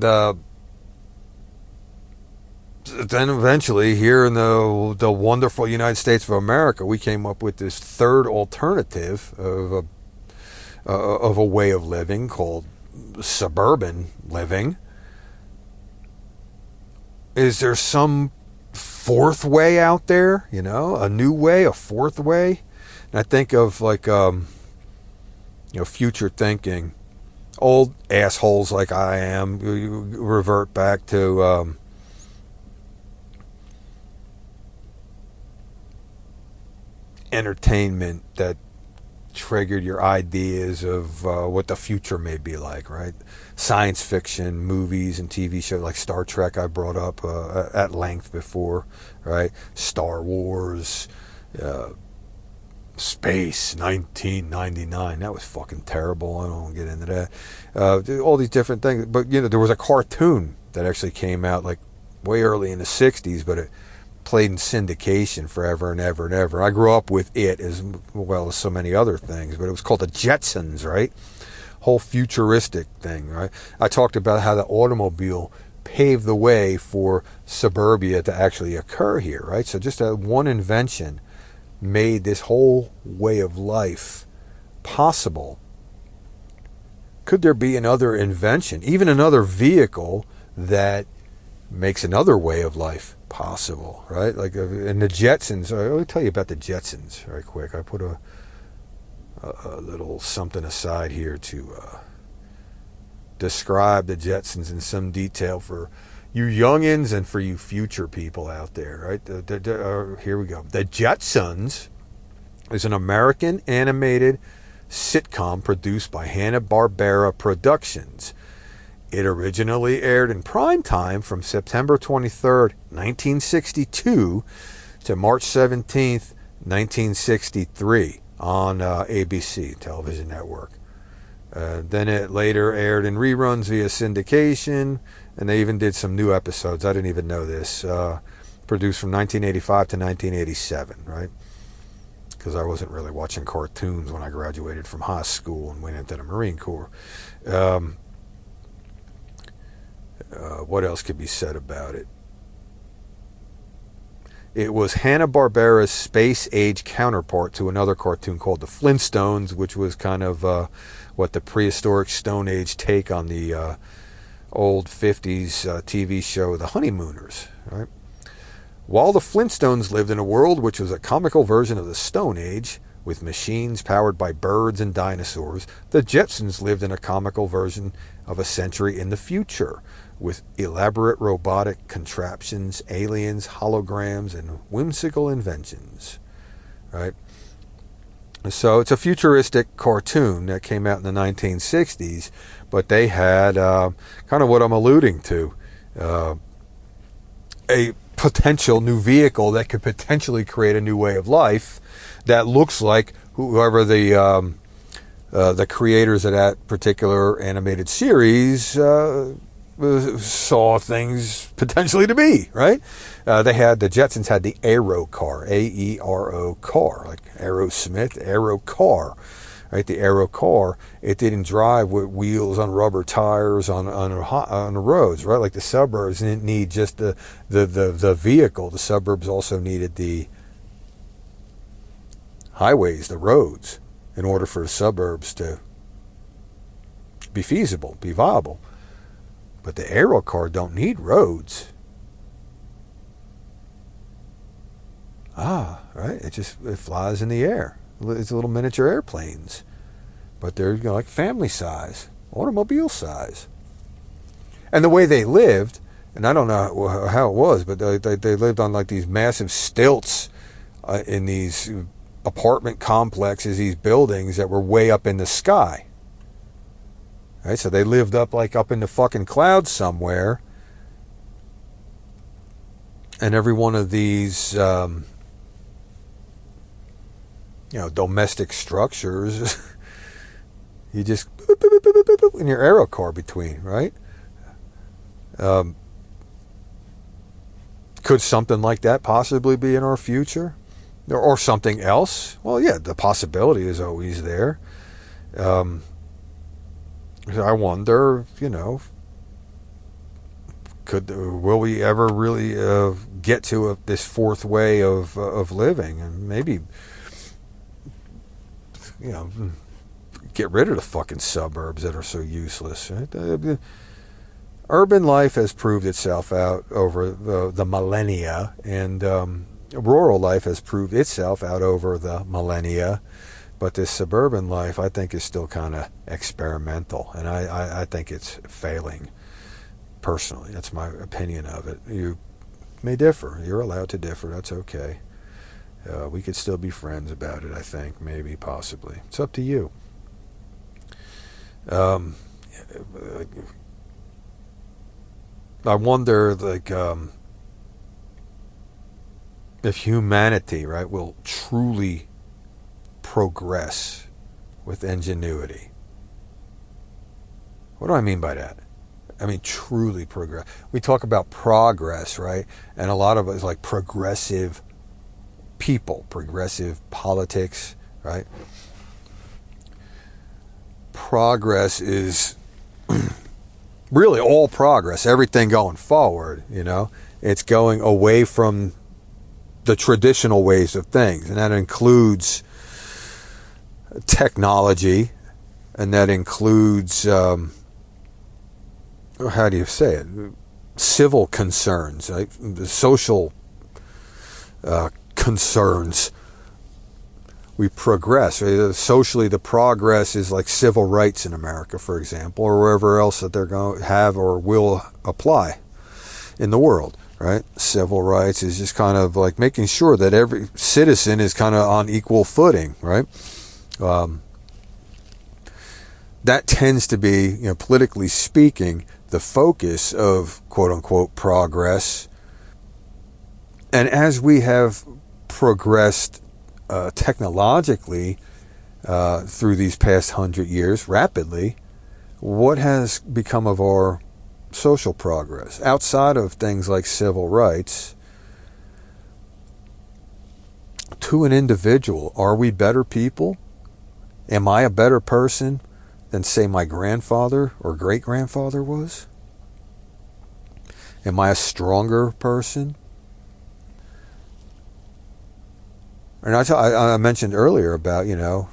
then eventually here in the wonderful United States of America, we came up with this third alternative of a way of living called suburban living. Is there some fourth way out there? You know, a new way, a fourth way? And I think of like, future thinking. Old assholes like I am, you revert back to entertainment that triggered your ideas of what the future may be like, right? Science fiction movies and TV shows like Star Trek I brought up at length before, right? Star Wars, Space 1999, that was fucking terrible. I don't want to get into that. All these different things, but there was a cartoon that actually came out like way early in the 60s, but it played in syndication forever and ever and ever. I grew up with it as well as so many other things, but it was called the Jetsons, right? Whole futuristic thing, right? I talked about how the automobile paved the way for suburbia to actually occur here, right? So just one invention made this whole way of life possible. Could there be another invention, even another vehicle that makes another way of life possible, right? Like in the Jetsons, let me tell you about the Jetsons right quick. I put a little something aside here to describe the Jetsons in some detail for you youngins and for you future people out there, right? Here we go. The Jetsons is an American animated sitcom produced by Hanna-Barbera Productions. It originally aired in prime time from September 23rd, 1962 to March 17th, 1963 on ABC television network. Then it later aired in reruns via syndication, and they even did some new episodes. I didn't even know this. Produced from 1985 to 1987, right? Because I wasn't really watching cartoons when I graduated from high school and went into the Marine Corps. What else could be said about it? It was Hanna-Barbera's space-age counterpart to another cartoon called The Flintstones, which was kind of what the prehistoric Stone Age take on the old 50s TV show The Honeymooners, right? While the Flintstones lived in a world which was a comical version of the Stone Age, With machines powered by birds and dinosaurs, the Jetsons lived in a comical version of a century in the future, with elaborate robotic contraptions, aliens, holograms, and whimsical inventions. Right? So it's a futuristic cartoon that came out in the 1960s, but they had kind of what I'm alluding to, a potential new vehicle that could potentially create a new way of life that looks like whoever the creators of that particular animated series saw things potentially to be, right? The Jetsons had the Aero car, A-E-R-O car, like Aerosmith, Aero car, right? The Aero car, it didn't drive with wheels on rubber tires on the roads, right? Like the suburbs didn't need just the vehicle. The suburbs also needed the highways, the roads, in order for the suburbs to be feasible, be viable. But the Aero car don't need roads. Right? It flies in the air. It's little miniature airplanes. But they're like family size, automobile size. And the way they lived, and I don't know how it was, but they lived on like these massive stilts in these apartment complexes, these buildings that were way up in the sky. Right? So they lived up in the fucking clouds somewhere. And every one of these domestic structures you just in your Aero car between, right? Could something like that possibly be in our future? Or something else? Well, yeah, the possibility is always there. I wonder, will we ever really get to this fourth way of living, and maybe get rid of the fucking suburbs that are so useless. Right? Urban life has proved itself out over the millennia, and rural life has proved itself out over the millennia. But this suburban life, I think, is still kind of experimental, and I think it's failing. Personally, that's my opinion of it. You may differ. You're allowed to differ. That's okay. We could still be friends about it, I think. Maybe, possibly. It's up to you. I wonder, if humanity, right, will truly progress with ingenuity. What do I mean by that? I mean truly progress. We talk about progress, right? And a lot of it is like progressive people, progressive politics, right? Progress is really all progress, everything going forward, It's going away from the traditional ways of things, and that includes technology, and that includes how do you say it? Civil concerns, right? The social concerns. We progress. Right? Socially, the progress is like civil rights in America, for example, or wherever else that they're going to have or will apply in the world. Right? Civil rights is just kind of like making sure that every citizen is kind of on equal footing, right? That tends to be, politically speaking, the focus of quote-unquote progress. And as we have progressed technologically through these past 100 years rapidly, what has become of our social progress outside of things like civil rights? To an individual, are we better people? Am I a better person than, say, my grandfather or great-grandfather was? Am I a stronger person? And I mentioned earlier about,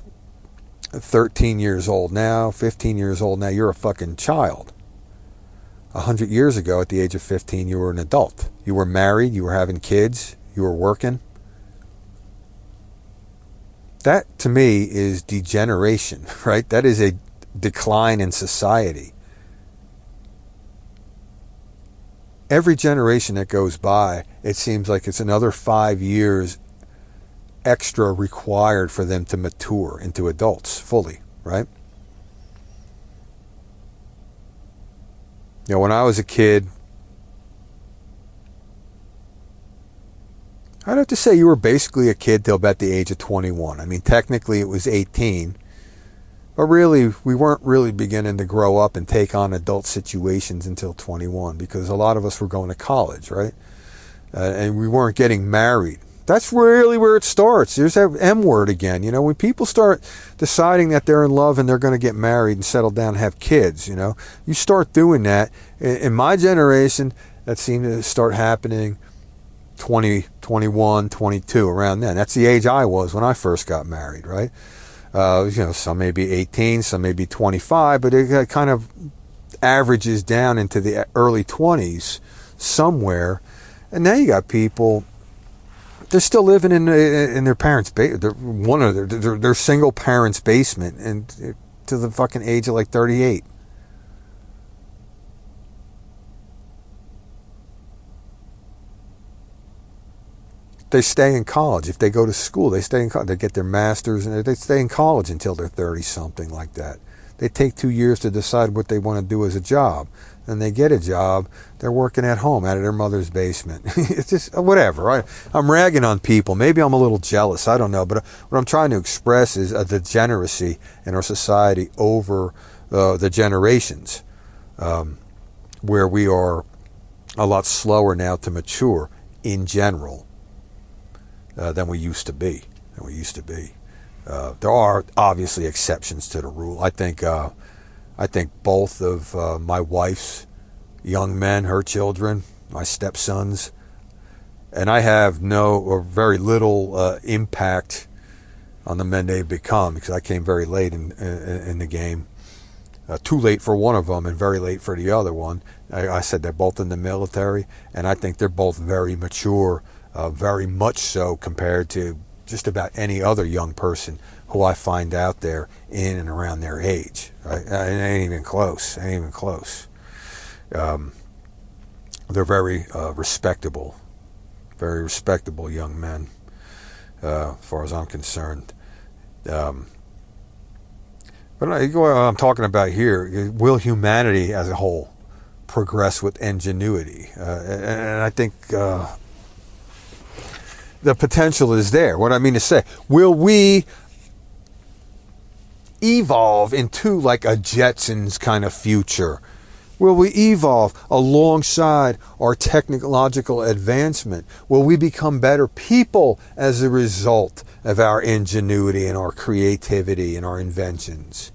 13 years old now, 15 years old now, you're a fucking child. 100 years ago, at the age of 15, you were an adult. You were married, you were having kids, you were working. That, to me, is degeneration, right? That is a decline in society. Every generation that goes by, it seems like it's another 5 years extra required for them to mature into adults fully, right? You know, when I was a kid, I'd have to say you were basically a kid till about the age of 21. I mean, technically it was 18, but really we weren't really beginning to grow up and take on adult situations until 21, because a lot of us were going to college, right? And we weren't getting married. That's really where it starts. There's that M word again. You know, when people start deciding that they're in love and they're going to get married and settle down and have kids, you know, you start doing that. In my generation, that seemed to start happening 20, 21, 22, around then. That's the age I was when I first got married, right? You know, some may be 18, some may be 25, but it kind of averages down into the early 20s somewhere. And now you got people, they're still living in their parents' their single parents' basement, and to the fucking age of like 38. They stay in college. If they go to school, they stay in college. They get their masters, and they stay in college until they're 30, something like that. They take 2 years to decide what they want to do as a job. And they get a job, they're working at home out of their mother's basement. It's just whatever. I'm ragging on people. Maybe I'm a little jealous. I don't know. But what I'm trying to express is a degeneracy in our society over the generations, where we are a lot slower now to mature in general than we used to be. There are obviously exceptions to the rule. I think both of my wife's young men, her children, my stepsons, and I have no or very little impact on the men they've become, because I came very late in the game. Too late for one of them and very late for the other one. I said they're both in the military, and I think they're both very mature, very much so compared to just about any other young person who I find out there in and around their age. Right? It ain't even close. They're very respectable young men, as far as I'm concerned. But I'm talking about here, will humanity as a whole progress with ingenuity? And I think the potential is there. What I mean to say, will we evolve into like a Jetsons kind of future? Will we evolve alongside our technological advancement? Will we become better people as a result of our ingenuity and our creativity and our inventions?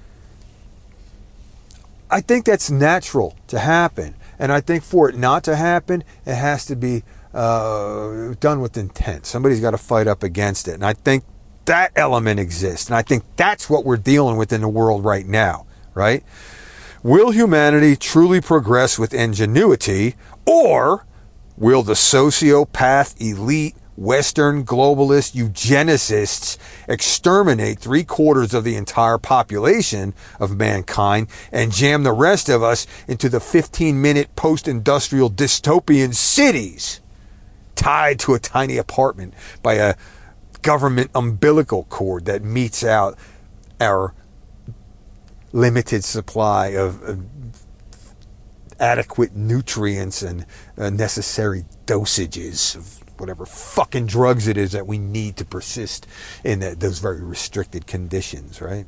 I think that's natural to happen. And I think for it not to happen, it has to be done with intent. Somebody's got to fight up against it. And I think that element exists. And I think that's what we're dealing with in the world right now, right? Will humanity truly progress with ingenuity, or will the sociopath, elite, Western globalist eugenicists exterminate 3/4 of the entire population of mankind and jam the rest of us into the 15-minute post-industrial dystopian cities tied to a tiny apartment by a government umbilical cord that meets out our limited supply of adequate nutrients and necessary dosages of whatever fucking drugs it is that we need to persist in those very restricted conditions, right?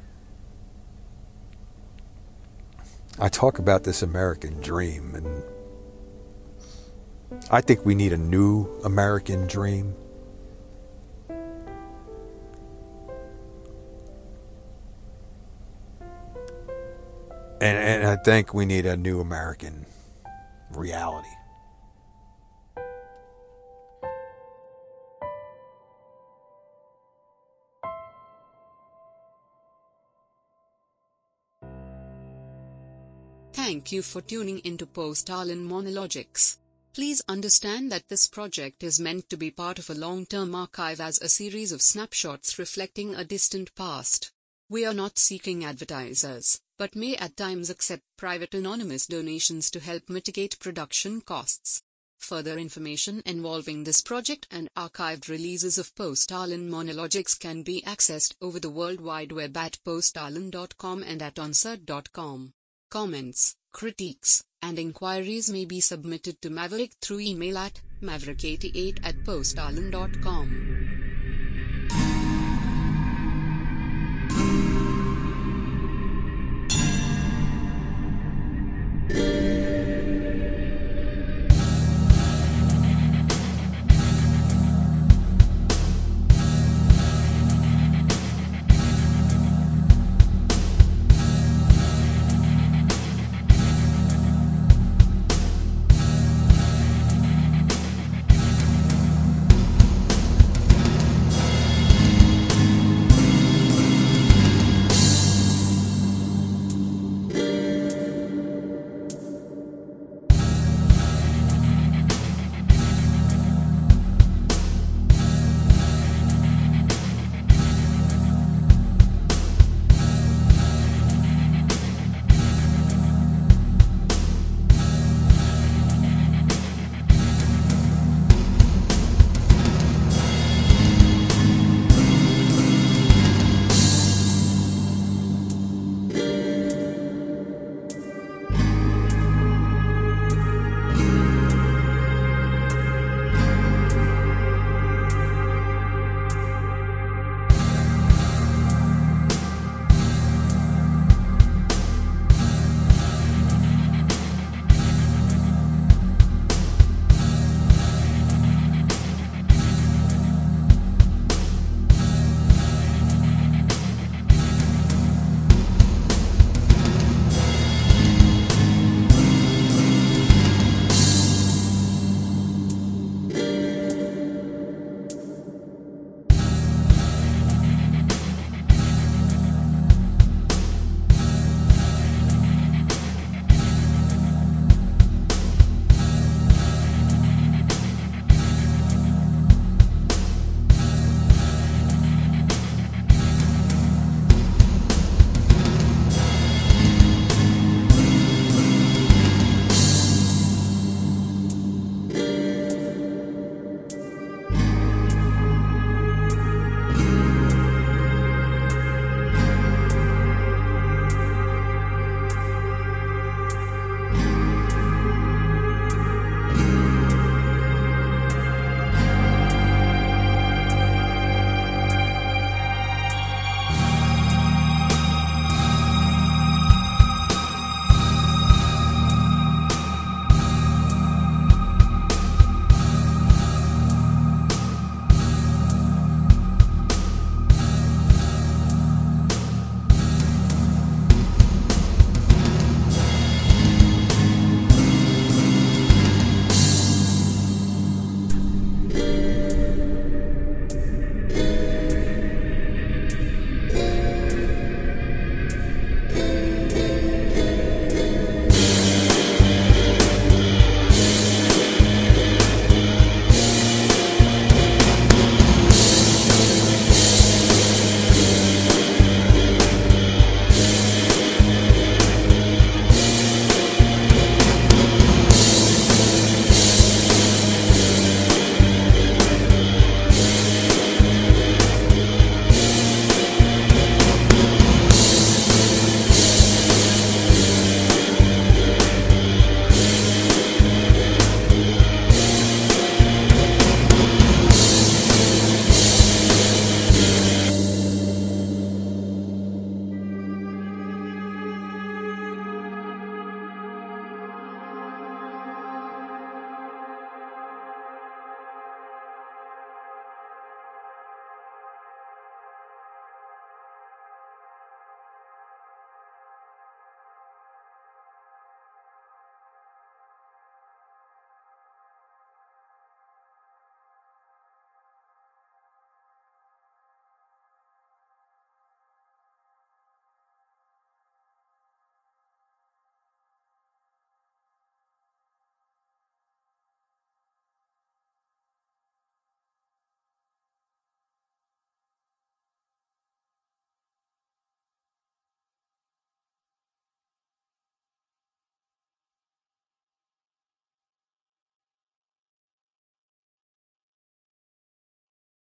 I talk about this American dream, and I think we need a new American dream. And I think we need a new American reality. Thank you for tuning into Post-Stalin Monologics. Please understand that this project is meant to be part of a long-term archive as a series of snapshots reflecting a distant past. We are not seeking advertisers, but may at times accept private anonymous donations to help mitigate production costs. Further information involving this project and archived releases of Post-Arlen monologics can be accessed over the World Wide Web at postarlen.com and at onsert.com. Comments, critiques, and inquiries may be submitted to Maverick through email at maverick88@postarlen.com.